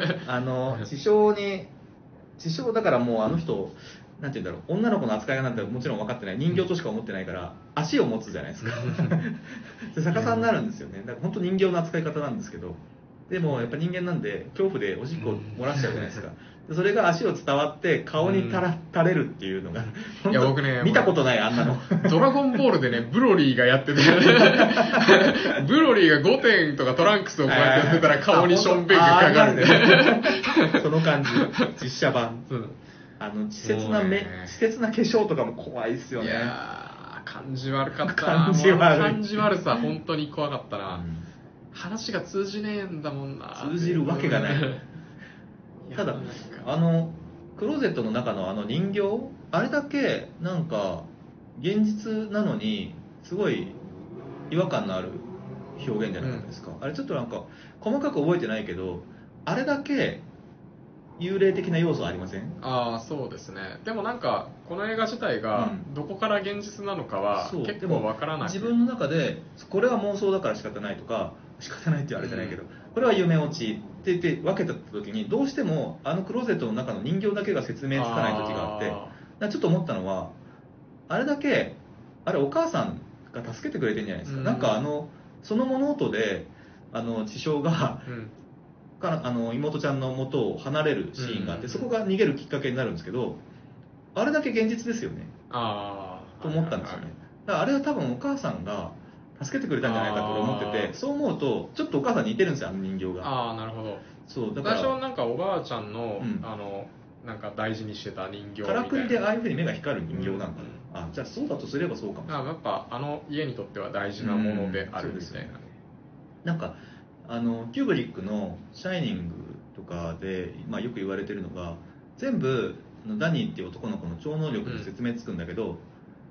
地上だからもうあの人なんて言うんだろう、女の子の扱いがなんてもちろん分かってない、人形としか思ってないから足を持つじゃないですかで逆さになるんですよね。だから本当人形の扱い方なんですけど、でもやっぱ人間なんで恐怖でおしっこを漏らしちゃうじゃないですかでそれが足を伝わって顔に垂れるっていうのがいや僕ね見たことない、あんなのドラゴンボールでねブロリーがやっててブロリーが5点とかトランクスをこうやってやってたら顔にションベンがかかるその感じ実写版、稚拙な化粧とかも怖いですよね。いや感じ悪かったな。感じ悪さ本当に怖かったな、話が通じねえんだもんな。 通じるわけがないただクローゼットの中の人形、あれだけなんか現実なのにすごい違和感のある表現じゃなかったですか、あれちょっとなんか細かく覚えてないけど、あれだけ幽霊的な要素ありません？ ああ、そうですね。でもなんかこの映画自体がどこから現実なのかは結構わからない。 自分の中でこれは妄想だから仕方ないとか、仕方ないって言われてないけど、これは夢落ちって言って分けた時に、どうしてもあのクローゼットの中の人形だけが説明つかない時があって、ちょっと思ったのは、あれだけあれお母さんが助けてくれてるんじゃないですか、なんかその物音で師匠が、妹ちゃんの元を離れるシーンがあって、そこが逃げるきっかけになるんですけど、あれだけ現実ですよねと思ったんですよね。だからあれは多分お母さんが助けてくれたんじゃないかと俺思ってて、そう思うとちょっとお母さんに似てるんですよ、あの人形が。 ああ、なるほど。 そうだから最初なんかおばあちゃんの、なんか大事にしてた人形みたいな、 からくりでああいうふうに目が光る人形なんかな、じゃあそうだとすればそうかもしれない。 やっぱ家にとっては大事なものであるみたいな、 なんかキューブリックの「シャイニング」とかで、よく言われてるのが、全部ダニーっていう男の子の超能力で説明つくんだけど、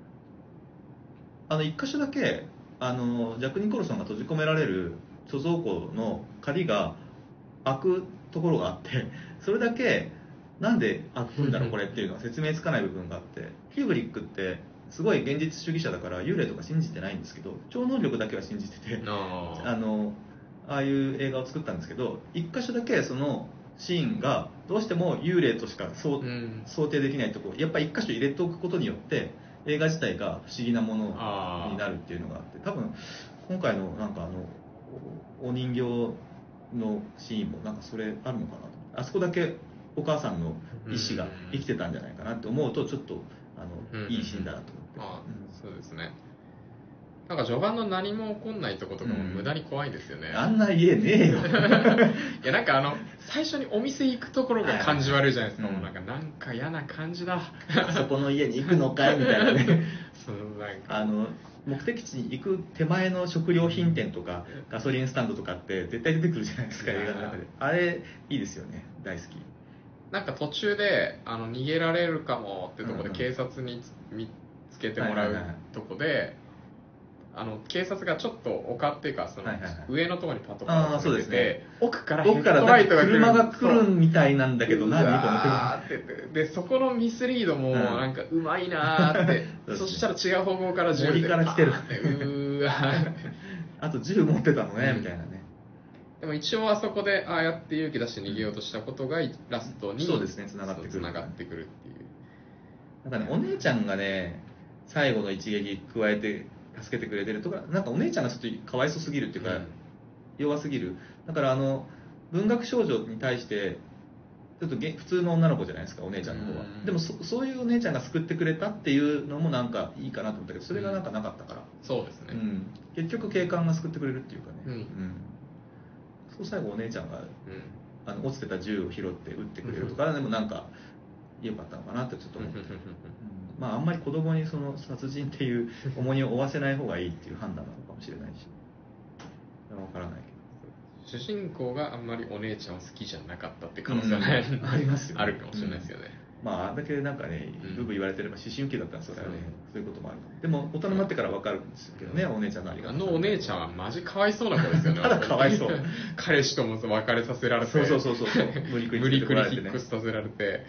一箇所だけジャック・ニコルソンが閉じ込められる貯蔵庫の鍵が開くところがあって、それだけなんで開くんだろうこれっていうのは説明つかない部分があって、キューブリックってすごい現実主義者だから幽霊とか信じてないんですけど、超能力だけは信じてて、ああいう映画を作ったんですけど、一箇所だけそのシーンがどうしても幽霊としか想定できないところ、やっぱり一箇所入れておくことによって映画自体が不思議なものになるっていうのがあって、多分今回のなんかお人形のシーンもなんかそれあるのかなと。あそこだけお母さんの意思が生きてたんじゃないかなって思うと、ちょっといいシーンだなと思って。 そうですね。なんか序盤の何も起こんないとことかも無駄に怖いんですよね、 あんな家ねえよいやなんか最初にお店行くところが感じ悪いじゃないですか、もうなんか嫌な感じだそこの家に行くのかいみたいなねなんか目的地に行く手前の食料品店とかガソリンスタンドとかって絶対出てくるじゃないですか、映画の中で。あれいいですよね、大好き。 なんか途中で逃げられるかもってとこで警察に見つけてもらうとこで、警察がちょっと丘っていうか上のところにパトカーを止めてて、奥からヘッドライトが車が来るみたいなんだけど、何この車で、そこのミスリードもなんかうまいなーってそしたら違う方向から銃で森から来てるわあと銃持ってたのねみたいなね。 でも一応あそこでああやって勇気出して逃げようとしたことがラストにそうですね、つながってくるっていう。 なんかね、お姉ちゃんがね最後の一撃加えて助けてくれてるとか、なんかお姉ちゃんがちょっとかわいそすぎるっていうか、弱すぎる。だから文学少女に対してちょっと普通の女の子じゃないですか、お姉ちゃんの方は。でもそういうお姉ちゃんが救ってくれたっていうのもなんかいいかなと思ったけど、それがなんかなかったから、 そうですね、 結局警官が救ってくれるっていうかね、そう最後お姉ちゃんが、落ちてた銃を拾って撃ってくれるとか、でもなんか良かったのかなってちょっと思ってあんまり子供にその殺人っていう重荷を負わせない方がいいっていう判断なのかもしれないし、分からないけど、主人公があんまりお姉ちゃんを好きじゃなかったって可能性はない、 ありますよね、 あるかもしれないですよね。 あんだけなんかね、ブブ言われてれば思春期だったんですよね、そういうこともある。でも大人になってから分かるんですけどね、お姉ちゃんのありがた。 お姉ちゃんはマジかわいそうな子ですよねただかわいそう彼氏とも別れさせられて、 そう無理くり引っ越しさせられて、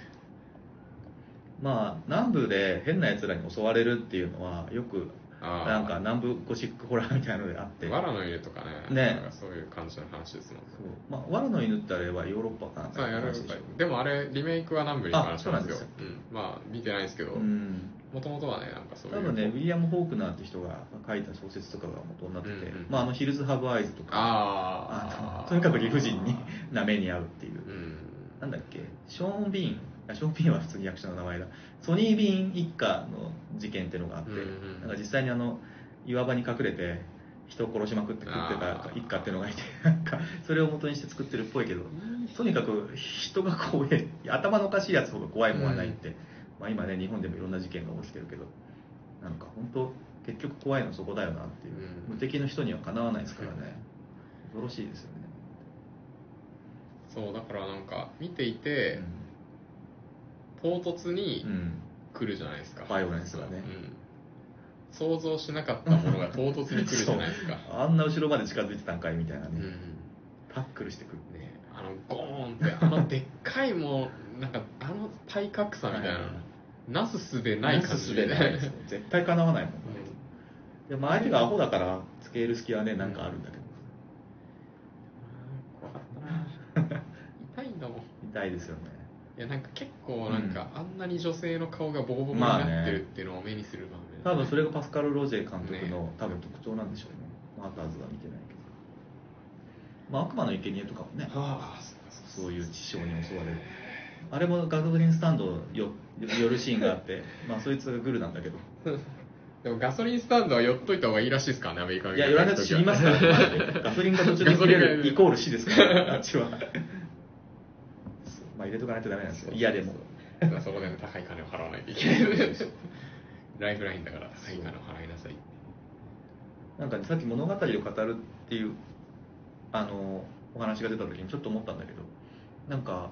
南部で変なやつらに襲われるっていうのはよくなんか南部ゴシックホラーみたいなのであって、 藁の犬とかね、なんかそういう感じの話ですもんね。 藁の犬ってあれはヨーロッパかな、 でもあれリメイクは南部に関してなんですよ。見てないですけど、もともとはね、なんかそういう、 多分ね、ウィリアム・ホークナーって人が書いた小説とかが元になってて、ヒルズ・ハブ・アイズとか、とにかく理不尽な目に遭うっていう、なんだっけ、ショーン・ビーンは普通に役者の名前だ。ソニー・ビーン一家の事件っていうのがあって、なんか実際に岩場に隠れて人を殺しまくって食ってた一家っていうのがいて、なんかそれを元にして作ってるっぽいけど、とにかく人が怖い、頭のおかしいやつほど怖いもんはないって、今ね日本でもいろんな事件が起きてるけど、なんか本当結局怖いのはそこだよなっていう、無敵の人にはかなわないですからね、恐ろしいですよね。 そうだからなんか見ていて、唐突に来るじゃないですか、 バイオレンスがね、 想像しなかったものが唐突に来るじゃないですかあんな後ろまで近づいてたんかいみたいなね、 うん、 タックルしてくるね、ゴーンってでっかいもうなんか体格差みたいな、なすすべない感じで、ね、 絶対かなわないもんね、でも相手がアホだからつけ入る隙はねなんかあるんだけど、 怖かったな痛いんだもん。 痛いですよね。 いやなんか結構なんか、あんなに女性の顔がボコボコになってるっていうのを目にする場面、 多分それがパスカル・ロジェ監督の、多分特徴なんでしょうね。マーターズは見てないけど、まあ、悪魔の生贄とかもね、そういう地匠に襲われる、あれもガソリンスタンドを寄るシーンがあってまあそいつがグルなんだけどでもガソリンスタンドは寄っといた方がいいらしいですからね、アメリカの。 いや、寄らないと死にますからね。ガソリンが途中で切れるイコール死ですから、あっちは。まあ入れとかないとダメなんですよ、嫌でも。 そこで高い金を払わないといけないライフラインだから高い金を払いなさい。 なんかね、さっき物語を語るっていうお話が出た時にちょっと思ったんだけど、なんか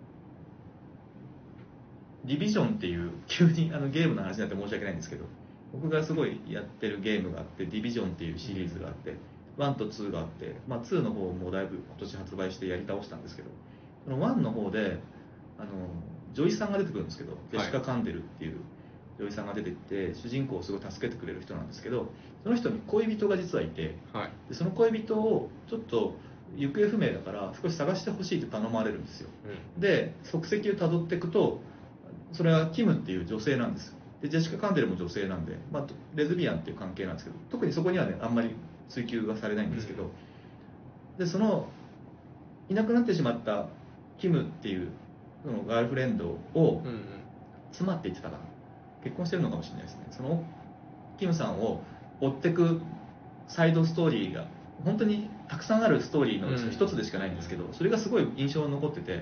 ディビジョンっていう急にゲームの話になって申し訳ないんですけど、僕がすごいやってるゲームがあって、ディビジョンっていうシリーズがあって、1と2があって、まあ、2の方もだいぶ今年発売してやり倒したんですけど、その1の方で女医さんが出てくるんですけど、ジェシカ・カンデルっていう女医さんが出てきて、主人公をすごい助けてくれる人なんですけど、その人に恋人が実はいて、でその恋人をちょっと行方不明だから少し探してほしいって頼まれるんですよ、で足跡をたどっていくと、それはキムっていう女性なんですよ。でジェシカ・カンデルも女性なんで、まあ、レズビアンっていう関係なんですけど、特にそこにはねあんまり追求がされないんですけど、でそのいなくなってしまったキムっていうそのガールフレンドを妻って言ってたかな、結婚してるのかもしれないですね。そのキムさんを追ってくサイドストーリーが本当にたくさんあるストーリーのうちの一つでしかないんですけど、それがすごい印象に残ってて、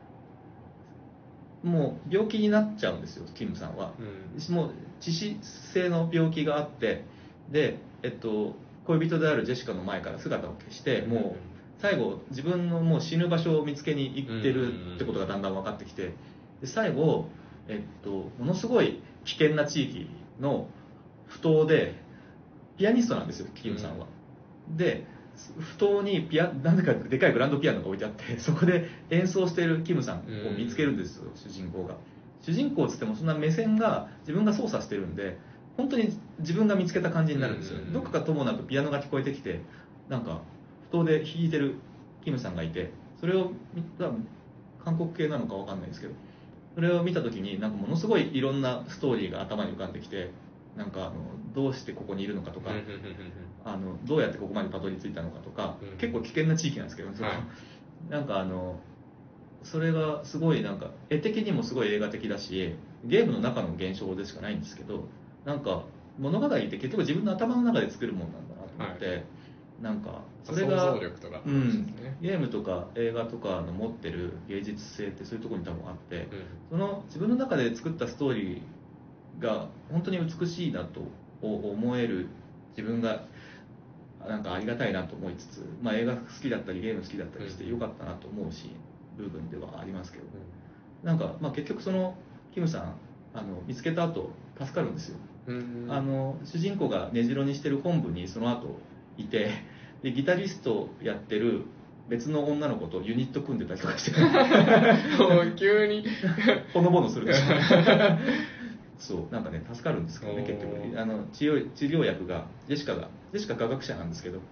もう病気になっちゃうんですよ、キムさんは、もう致死性の病気があって、で、恋人であるジェシカの前から姿を消して、もう最後自分のもう死ぬ場所を見つけに行ってるってことがだんだん分かってきて、で最後、ものすごい危険な地域の埠頭でピアニストなんですよ、キムさんは。で埠頭になんでかでかいグランドピアノが置いてあって、そこで演奏しているキムさんを見つけるんですよ、主人公が。主人公っつってもそんな目線が自分が操作してるんで、本当に自分が見つけた感じになるんですよ。どこかともなくピアノが聞こえてきて、なんか埠頭で弾いてるキムさんがいて、それを多分韓国系なのか分かんないですけど、それを見た時になんかものすごいいろんなストーリーが頭に浮かんできて、なんかどうしてここにいるのかとか、どうやってここまでたどり着いたのかとか、結構危険な地域なんですけど、なんかそれがすごいなんか絵的にもすごい映画的だし、ゲームの中の現象でしかないんですけど、なんか物語って結局自分の頭の中で作るもんなんだなと思って、なんかそれが、ゲームとか映画とかの持ってる芸術性ってそういうところに多分あって、その自分の中で作ったストーリーが本当に美しいなと思える自分がなんかありがたいなと思いつつ、まあ、映画好きだったりゲーム好きだったりしてよかったなと思うし部分ではありますけど、なんか、まあ、結局そのキムさん見つけた後助かるんですよ。主人公が根城にしてる本部にその後いて、でギタリストやってる別の女の子とユニット組んでたりとかしてもう急にほのぼのするでしょそうなんかね助かるんですけどね、結局治療薬がジェシカ科学者なんですけど、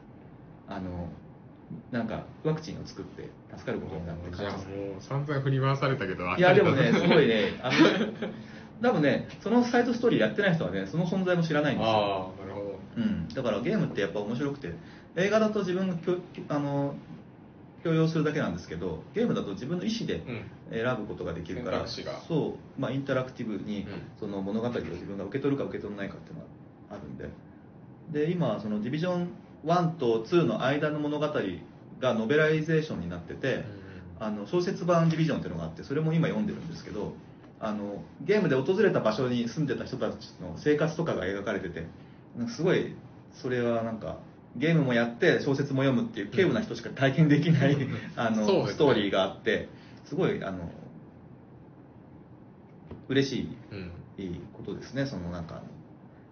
なんかワクチンを作って助かることになって、 じゃあもう散々振り回されたけど、 いやでもねすごいね多分ねそのサイドストーリーやってない人はねその存在も知らないんですよ。 なるほど、 だからゲームってやっぱ面白くて、映画だと自分が許容するだけなんですけど、ゲームだと自分の意思で選ぶことができるから、そう、まあ、インタラクティブにその物語を自分が受け取るか受け取らないかっていうのがあるんで、今そのディビジョン1と2の間の物語がノベライゼーションになってて、小説版ディビジョンっていうのがあって、それも今読んでるんですけど、ゲームで訪れた場所に住んでた人たちの生活とかが描かれてて、すごいそれはなんかゲームもやって小説も読むっていう稀有な人しか体験できないストーリーがあって、すごい嬉しいことですね。そのなんか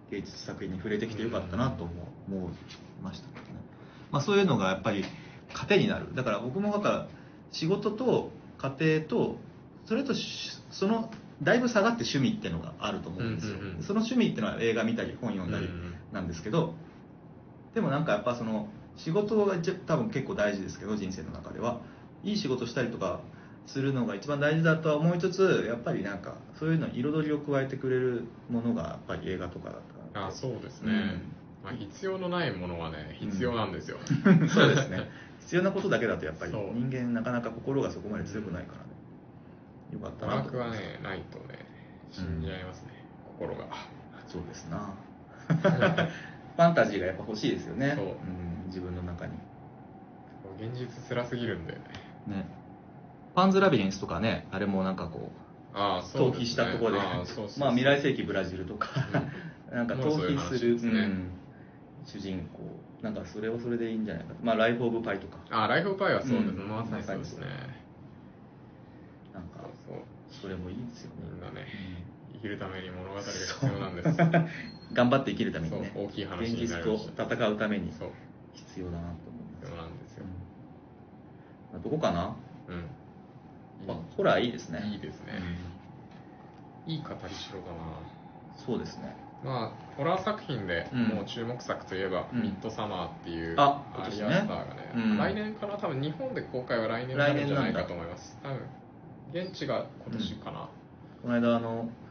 芸術作品に触れてきてよかったなと思いましたけどね。まあ、そういうのがやっぱり糧になる。だから僕もだから仕事と家庭とそれとそのだいぶ下がって趣味っていうのがあると思うんですよ。その趣味っていうのは映画見たり本読んだりなんですけど、でもなんかやっぱその仕事が多分結構大事ですけど、人生の中ではいい仕事したりとかするのが一番大事だとは思いつつ、やっぱりなんかそういうの彩りを加えてくれるものがやっぱり映画とかだったら、 そうですね、まあ、必要のないものはね必要なんですよ、 そうですね。必要なことだけだとやっぱり人間なかなか心がそこまで強くないからね、よかったなと思います。 娯楽はねないとね死んじゃいますね、心が。 そうですな。ファンタジーがやっぱ欲しいですよね。 そう、 自分の中に。 現実辛すぎるんでね。パンズラビリンスとかね、あれもなんかこう逃避したところで、まあ未来世紀ブラジルとか、なんか逃避する主人公、なんかそれはそれでいいんじゃないかと。まあライフオブパイとか。 ライフオブパイはそうですね、まさにそうですね。 なんかそれもいいですよね。 みんなね、生きるために物語が必要なんです。 頑張って生きるためにね、 大きい話現実と戦うために必要だなと思う。 必要なんですよ。 どこかな。ホラーいいですね。 いいですね。いい語りしろだな。 そうですね。 まあホラー作品でもう注目作といえば、ミッドサマーっていうアリアスターがね、来年かな、多分日本で公開は来年になるんじゃないかと思います。多分現地が今年かな。 この間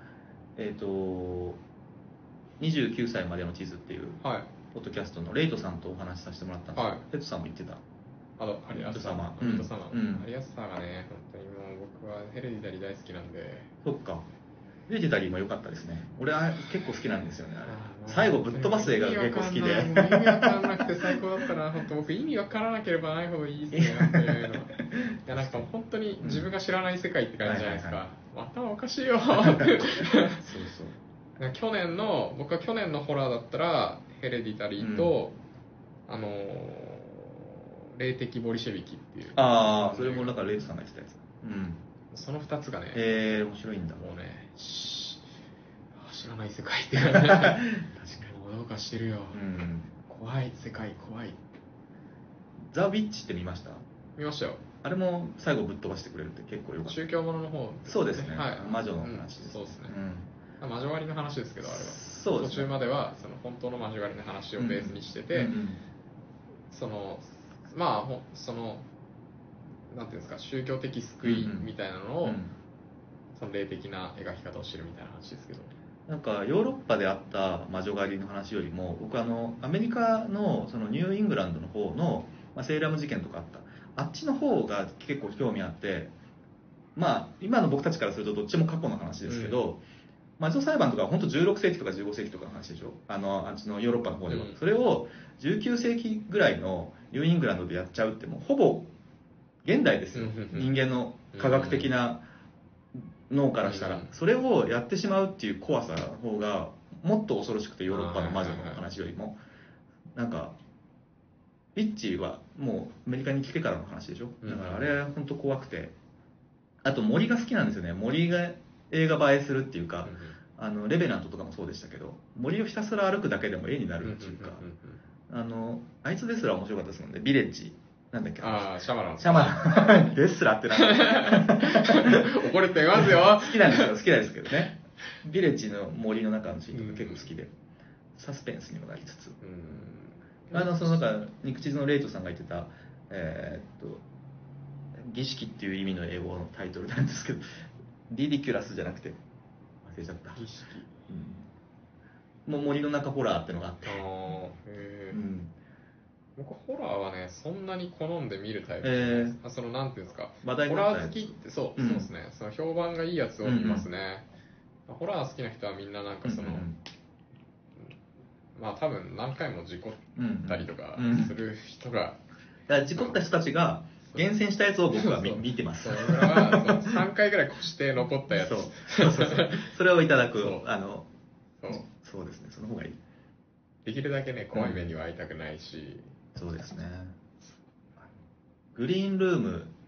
29歳までの地図っていうポッドキャストのレイトさんとお話しさせてもらったんですけど、レイトさんも言ってた。 アリアスターがね、本当にもう僕はヘレディタリー大好きなんで。 そっか。ヘレディタリーも良かったですね。俺は結構好きなんですよね、あれ。最後ぶっ飛ばす映画が結構好きで。 意味わかんなくて最高だったな、本当僕意味わからなければないほどいいですね、いやなんか本当に自分が知らない世界って感じじゃないですか。頭おかしいよ。そうそう。僕は去年のホラーだったらヘレディタリーと、霊的ボリシェビキっていう。 それもなんかレイトさんが言ってたやつ。 その2つがね、 面白いんだ。 もうね、知らない世界って確かにもうどうかしてるよ。怖い世界、怖い。 ザ・ウィッチって見ました？ 見ましたよ。 あれも最後ぶっ飛ばしてくれるって結構よかった。 宗教ものの方、 そうですね。魔女の話です。 そうですね。魔女狩りの話ですけど、あれは。 そうですね。 途中まではその本当の魔女狩りの話をベースにしてて、なんていうんですか、宗教的救いみたいなのを、その霊的な描き方を知るみたいな話ですけど。 なんかヨーロッパであった魔女狩りの話よりも、僕アメリカのそのニューイングランドの方の、セーラム事件とかあっちの方が結構興味あって、今の僕たちからするとどっちも過去の話ですけど、魔女裁判とかは本当16世紀とか15世紀とかの話でしょ、あっちのヨーロッパの方では。それを19世紀ぐらいのニューイングランドでやっちゃうってもうほぼ現代ですよ、人間の科学的な脳からしたら。それをやってしまうっていう怖さの方がもっと恐ろしくて、ヨーロッパの魔女の話よりも。なんかリッチはもうアメリカに来てからの話でしょ。だからあれは本当怖くて、あと森が好きなんですよね。森が映画映えするっていうか、レベナントとかもそうでしたけど、森をひたすら歩くだけでも絵になるっていうか、あいつですら面白かったですもんね。ビレッジなんだっけ。 シャマラン。 シャマランですらってなんか怒れてますよ。 好きなんですよ、好きなんですけどね。ビレッジの森の中のシーンとか結構好きで、サスペンスにもなりつつ、そのなんか肉地図のレイトさんが言ってた儀式っていう意味の英語のタイトルなんですけど、リディキュラスじゃなくて忘れちゃった。儀式、もう森の中ホラーってのがあって、 僕ホラーはねそんなに好んで見るタイプです。そのなんていうんですか、ホラー好きってそうですね、その評判がいいやつを見ますね。ホラー好きな人はみんななんかその、多分何回も事故ったりとかする人が、 事故った人たちが厳選したやつを僕は見てます。 それは3回ぐらい越して残ったやつ、 それをいただく。そうですね、その方がいい。 できるだけね怖い目には遭いたくないし。 そうですね。グリーンルーム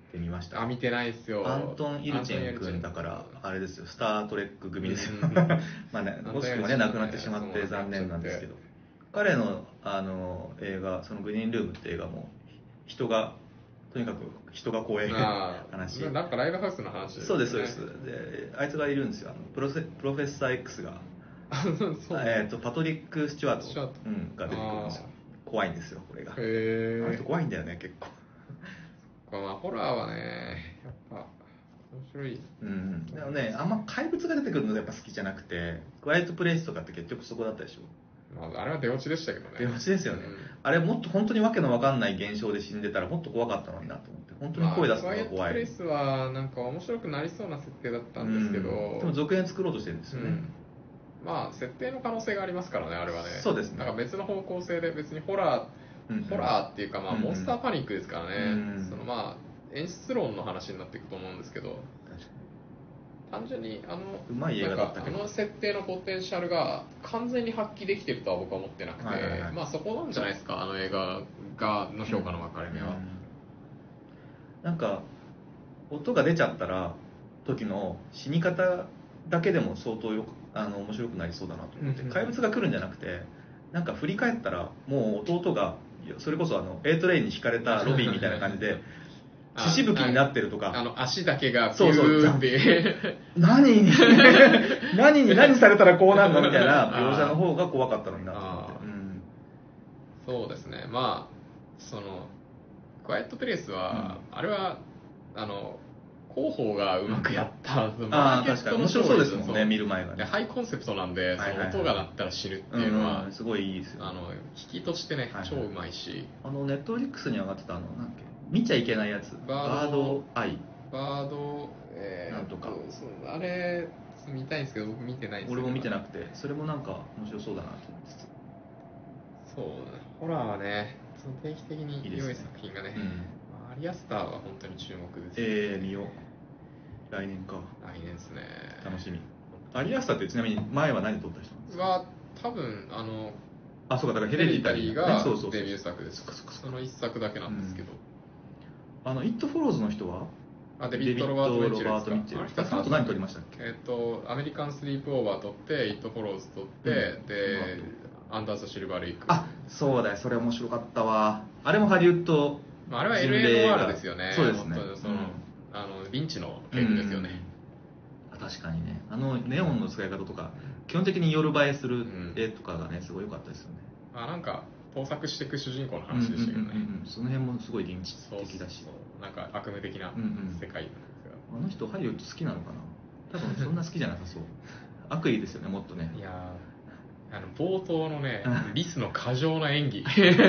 て見ました？ 見てないですよ。 アントン・イルチェン君だからあれですよ、スター・トレック組ですよ。まあね、惜しくもね亡くなってしまって残念なんですけど、彼の映画、そのグリーンルームって映画もとにかく人が怖い話。 なんかライブハウスの話ですね。 そうですそうです。であいつがいるんですよ、プロフェッサー X がパトリック・スチュワートが出てくるんですよ。怖いんですよこれが。あの人怖いんだよね結構。 まあホラーはねやっぱ面白い。 でもね、あんま怪物が出てくるのがやっぱ好きじゃなくて、クワイエットプレイスとかって結局そこだったでしょ。 あれは出落ちでしたけどね。 出落ちですよね、あれもっと本当にわけのわかんない現象で死んでたらもっと怖かったのになと思って、本当に声出すのが怖い。 クワイエットプレイスはなんか面白くなりそうな設定だったんですけど、 でも続編作ろうとしてるんですよね。 まあ設定の可能性がありますからね、あれはね。 そうですね。 なんか別の方向性で、別にホラーっていうか、まあモンスターパニックですからね。そのまあ演出論の話になっていくと思うんですけど、単純にうまい映画だったけど、 設定のポテンシャルが完全に発揮できてるとは僕は思ってなくて、まあそこなんじゃないですか、映画の評価の分かれ目は。 なんか音が出ちゃったら時の死に方だけでも相当面白くなりそうだなと思って、怪物が来るんじゃなくて、なんか振り返ったらもう弟がそれこそAトレインに引かれたロビーみたいな感じで血しぶきになってるとか、 足だけがピューって何にされたらこうなるのみたいな描写の方が怖かったのになと思って。 そうですね。まあそのクワイエットプレイスは、あれは広報がうまくやった確かに面白そうですもんね、見る前がね。 ハイコンセプトなんで、その音が鳴ったら死ぬっていうのはすごいいいですよ。 引きとしてね、超うまいし、 ネットフリックスに上がってたなんだっけ、見ちゃいけないやつ、バードアイなんとか、 あれ見たいんですけど僕見てないんですよ。 俺も見てなくて、それもなんか面白そうだなと思いつつ。 そうだね、ホラーはね定期的に良い作品がね、アリアスターは本当に注目です。 見よう。来年か。 来年ですね。 楽しみ。アリアスターってちなみに前は何撮った人なんですか？ は多分そうか、だからヘレディタリーがデビュー作です。その一作だけなんですけど。 イット・フォローズの人はデビッド・ロバート・ミッチェルですか？あと何撮りましたっけ？ アメリカン・スリープ・オーバー撮って、イット・フォローズ撮って、でアンダー・ザ・シルバー・レイク。 そうだよ、それ面白かったわ。あれもハリウッド、 あれは LA ノワールですよね。 そうですね。 リンチの系譜ですよね。 確かにね、ネオンの使い方とか、基本的に夜映えする絵とかがね、すごい良かったですよね。 なんか盗作していく主人公の話でしたけどね。 その辺もすごいリンチ的だし、 なんか悪夢的な世界。 あの人ハリウッド好きなのかな？多分そんな好きじゃなさそう。悪意ですよね、もっとね。 いや冒頭のね、リスの過剰な演技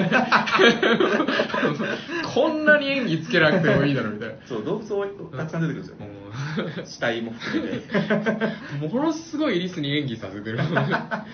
こんなに演技つけなくてもいいだろみたいな。 そう、動物たくさん出てくるんですよね。死体も含めてものすごいリスに演技させてるもうね、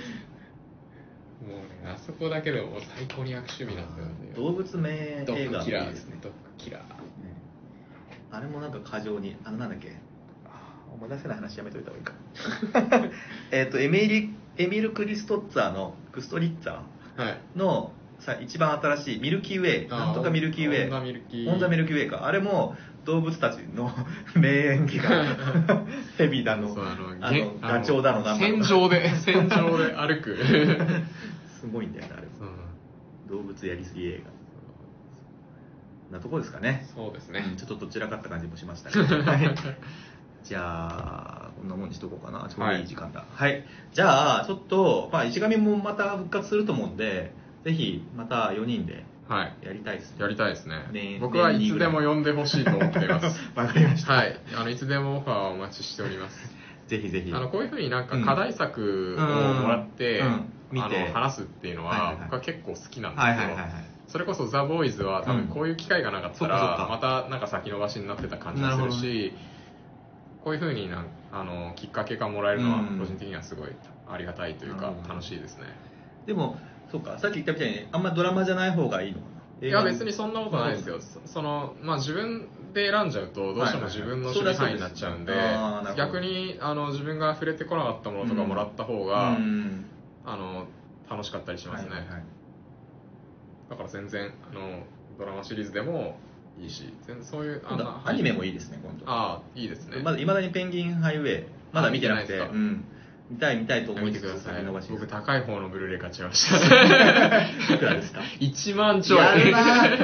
あそこだけでも最高に悪趣味なんだよね。 動物名映画いいですね。 ドッグキラー、 あれもなんか過剰に、なんだっけ、思い出せない話やめといた方がいいかエミル・クリストッツァーのクストリッツァーの、一番新しいミルキーウェイ、なんとかミルキーウェイ、オンザミルキーウェイか、あれも動物たちの名演技がヘビだの、ガチョウだの、 戦場で歩くすごいんだよね、あれ。動物やりすぎ映画なとこですかね。 そうですね、 ちょっとどちらかった感じもしましたけどじゃあこんなもんにしとこうかな。ちょうどいい時間だ。はい。じゃあちょっと、石神もまた復活すると思うんで、ぜひまた4人でやりたいですね。 やりたいですね。僕はいつでも呼んでほしいと思っています。 わかりました。 はい。いつでもオファーをお待ちしております。 ぜひぜひ。 こういうふうになんか課題作をもらって話すっていうのは僕は結構好きなんですよ。それこそザ・ボーイズは多分こういう機会がなかったらまたなんか先延ばしになってた感じがするし、こういうふうにきっかけがもらえるのは個人的にはすごいありがたいというか楽しいですね。 でもそうか、さっき言ったみたいにあんまドラマじゃない方がいいのかな。 いや別にそんなことないですよ。自分で選んじゃうとどうしても自分の守備範囲になっちゃうんで、逆に自分が触れてこなかったものとかもらった方が楽しかったりしますね。だから全然ドラマシリーズでもいいし、全然そういうアニメもいいですね、今度。 ああ、いいですね。 まだ未だにペンギンハイウェイまだ見てなくて、 うん、 見たいと思いつつ先延ばし。僕高い方のブルーレイ買っちゃいました。 いくらですか ？1万ちょい。 やるな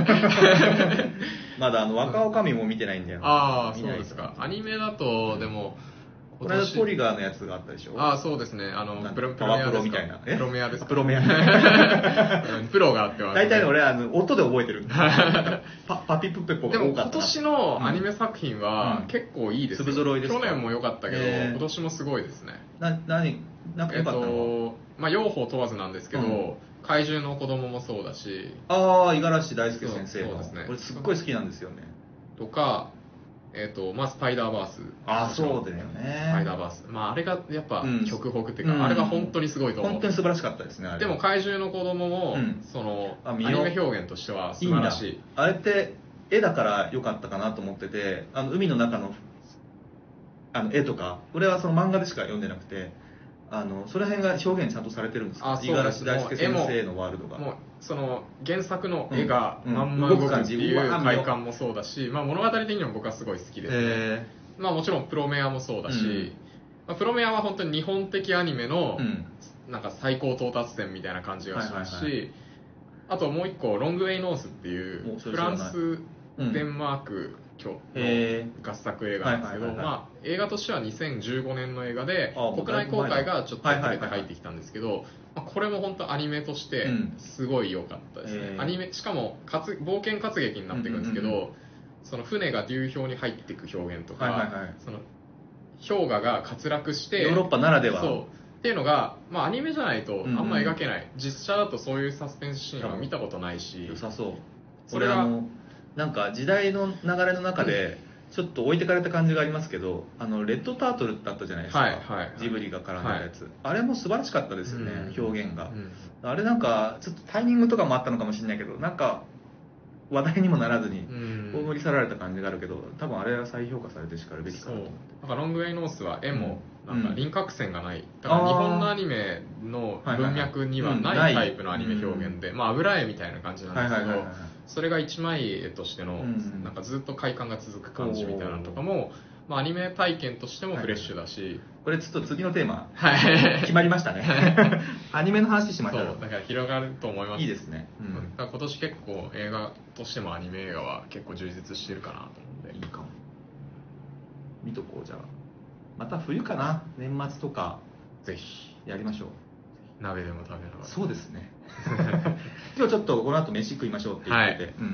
まだ若女将も見てないんだよ。 ああ、そうですか。アニメだとでもこの間トリガーのやつがあったでしょ。 ああ、そうですね。 プロメアですか。みたいな。 プロメアですか。 プロメア。 プロがあっては。 大体俺音で覚えてる。パピプペポが多かったな。 でも今年のアニメ作品は結構いいですよ。 粒揃いですか。 去年も良かったけど、今年もすごいですね。 なんか良かったの？ まあ用法問わずなんですけど、怪獣の子供もそうだし。 ああ、五十嵐大輔先生の。 そうですね。 これすっごい好きなんですよね。 とか。まあ、スパイダーバース。 ああ、そうだよね。 スパイダーバース。まあ、あれがやっぱ極北っていうか、あれが本当にすごいと思う。 本当に素晴らしかったですね、あれ。 でも、怪獣の子供も、アニメ表現としては素晴らしい。 あれって、絵だから良かったかなと思ってて、海の中の、絵とか、俺はその漫画でしか読んでなくて、その辺が表現ちゃんとされてるんですか？五十嵐大輔先生のワールドが。 もうその原作の絵がまんま動くっていう快感もそうだし、まあ、物語的にも僕はすごい好きですね。まあ、もちろんプロメアもそうだし、まあ、プロメアは本当に日本的アニメのなんか最高到達点みたいな感じがしますし、あともう一個ロングウェイノースっていうフランス、デンマークの合作映画なんですけど、まあ、映画としては2015年の映画で国内公開がちょっと遅れて入ってきたんですけど、これも本当アニメとしてすごい良かったですね。アニメしかも冒険活劇になっていくんですけど、その船が流氷に入っていく表現とか、その氷河が滑落してヨーロッパならではっていうのが、まあ、アニメじゃないとあんま描けない、実写だとそういうサスペンスシーンは見たことないし。 良さそう。それはなんか時代の流れの中でちょっと置いてかれた感じがありますけど、レッドタートルだったじゃないですか、ジブリが絡んだやつ、あれも素晴らしかったですよね、表現が、あれなんかちょっとタイミングとかもあったのかもしれないけど、なんか話題にもならずに葬り去られた感じがあるけど、多分あれは再評価されてしかるべきかなと思って。 だからロングウェイノースは絵もなんか輪郭線がない、だから日本のアニメの文脈にはないタイプのアニメ表現で、まあ油絵みたいな感じなんですけど、それが一枚絵としてのなんかずっと快感が続く感じみたいなのとかも、まあ、アニメ体験としてもフレッシュだし、 これちょっと次のテーマ決まりましたね。アニメの話しました。 そうだから広がると思います。 いいですね。 だから今年結構映画としてもアニメ映画は結構充実してるかなと思うんで、 いいかも。見とこう。じゃあまた冬かな、年末とかぜひやりましょう。 鍋でも食べながら。 そうですね。今日ちょっとこの後飯食いましょうって言ってて、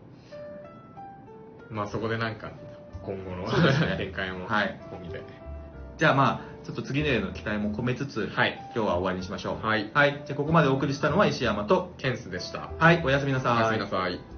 まあそこでなんか今後の展開も込みで、 じゃあまあちょっと次のへの期待も込めつつ、今日は終わりにしましょう。 はい。 じゃあここまでお送りしたのは石山とケンスでした。 はい、おやすみなさい。 おやすみなさい。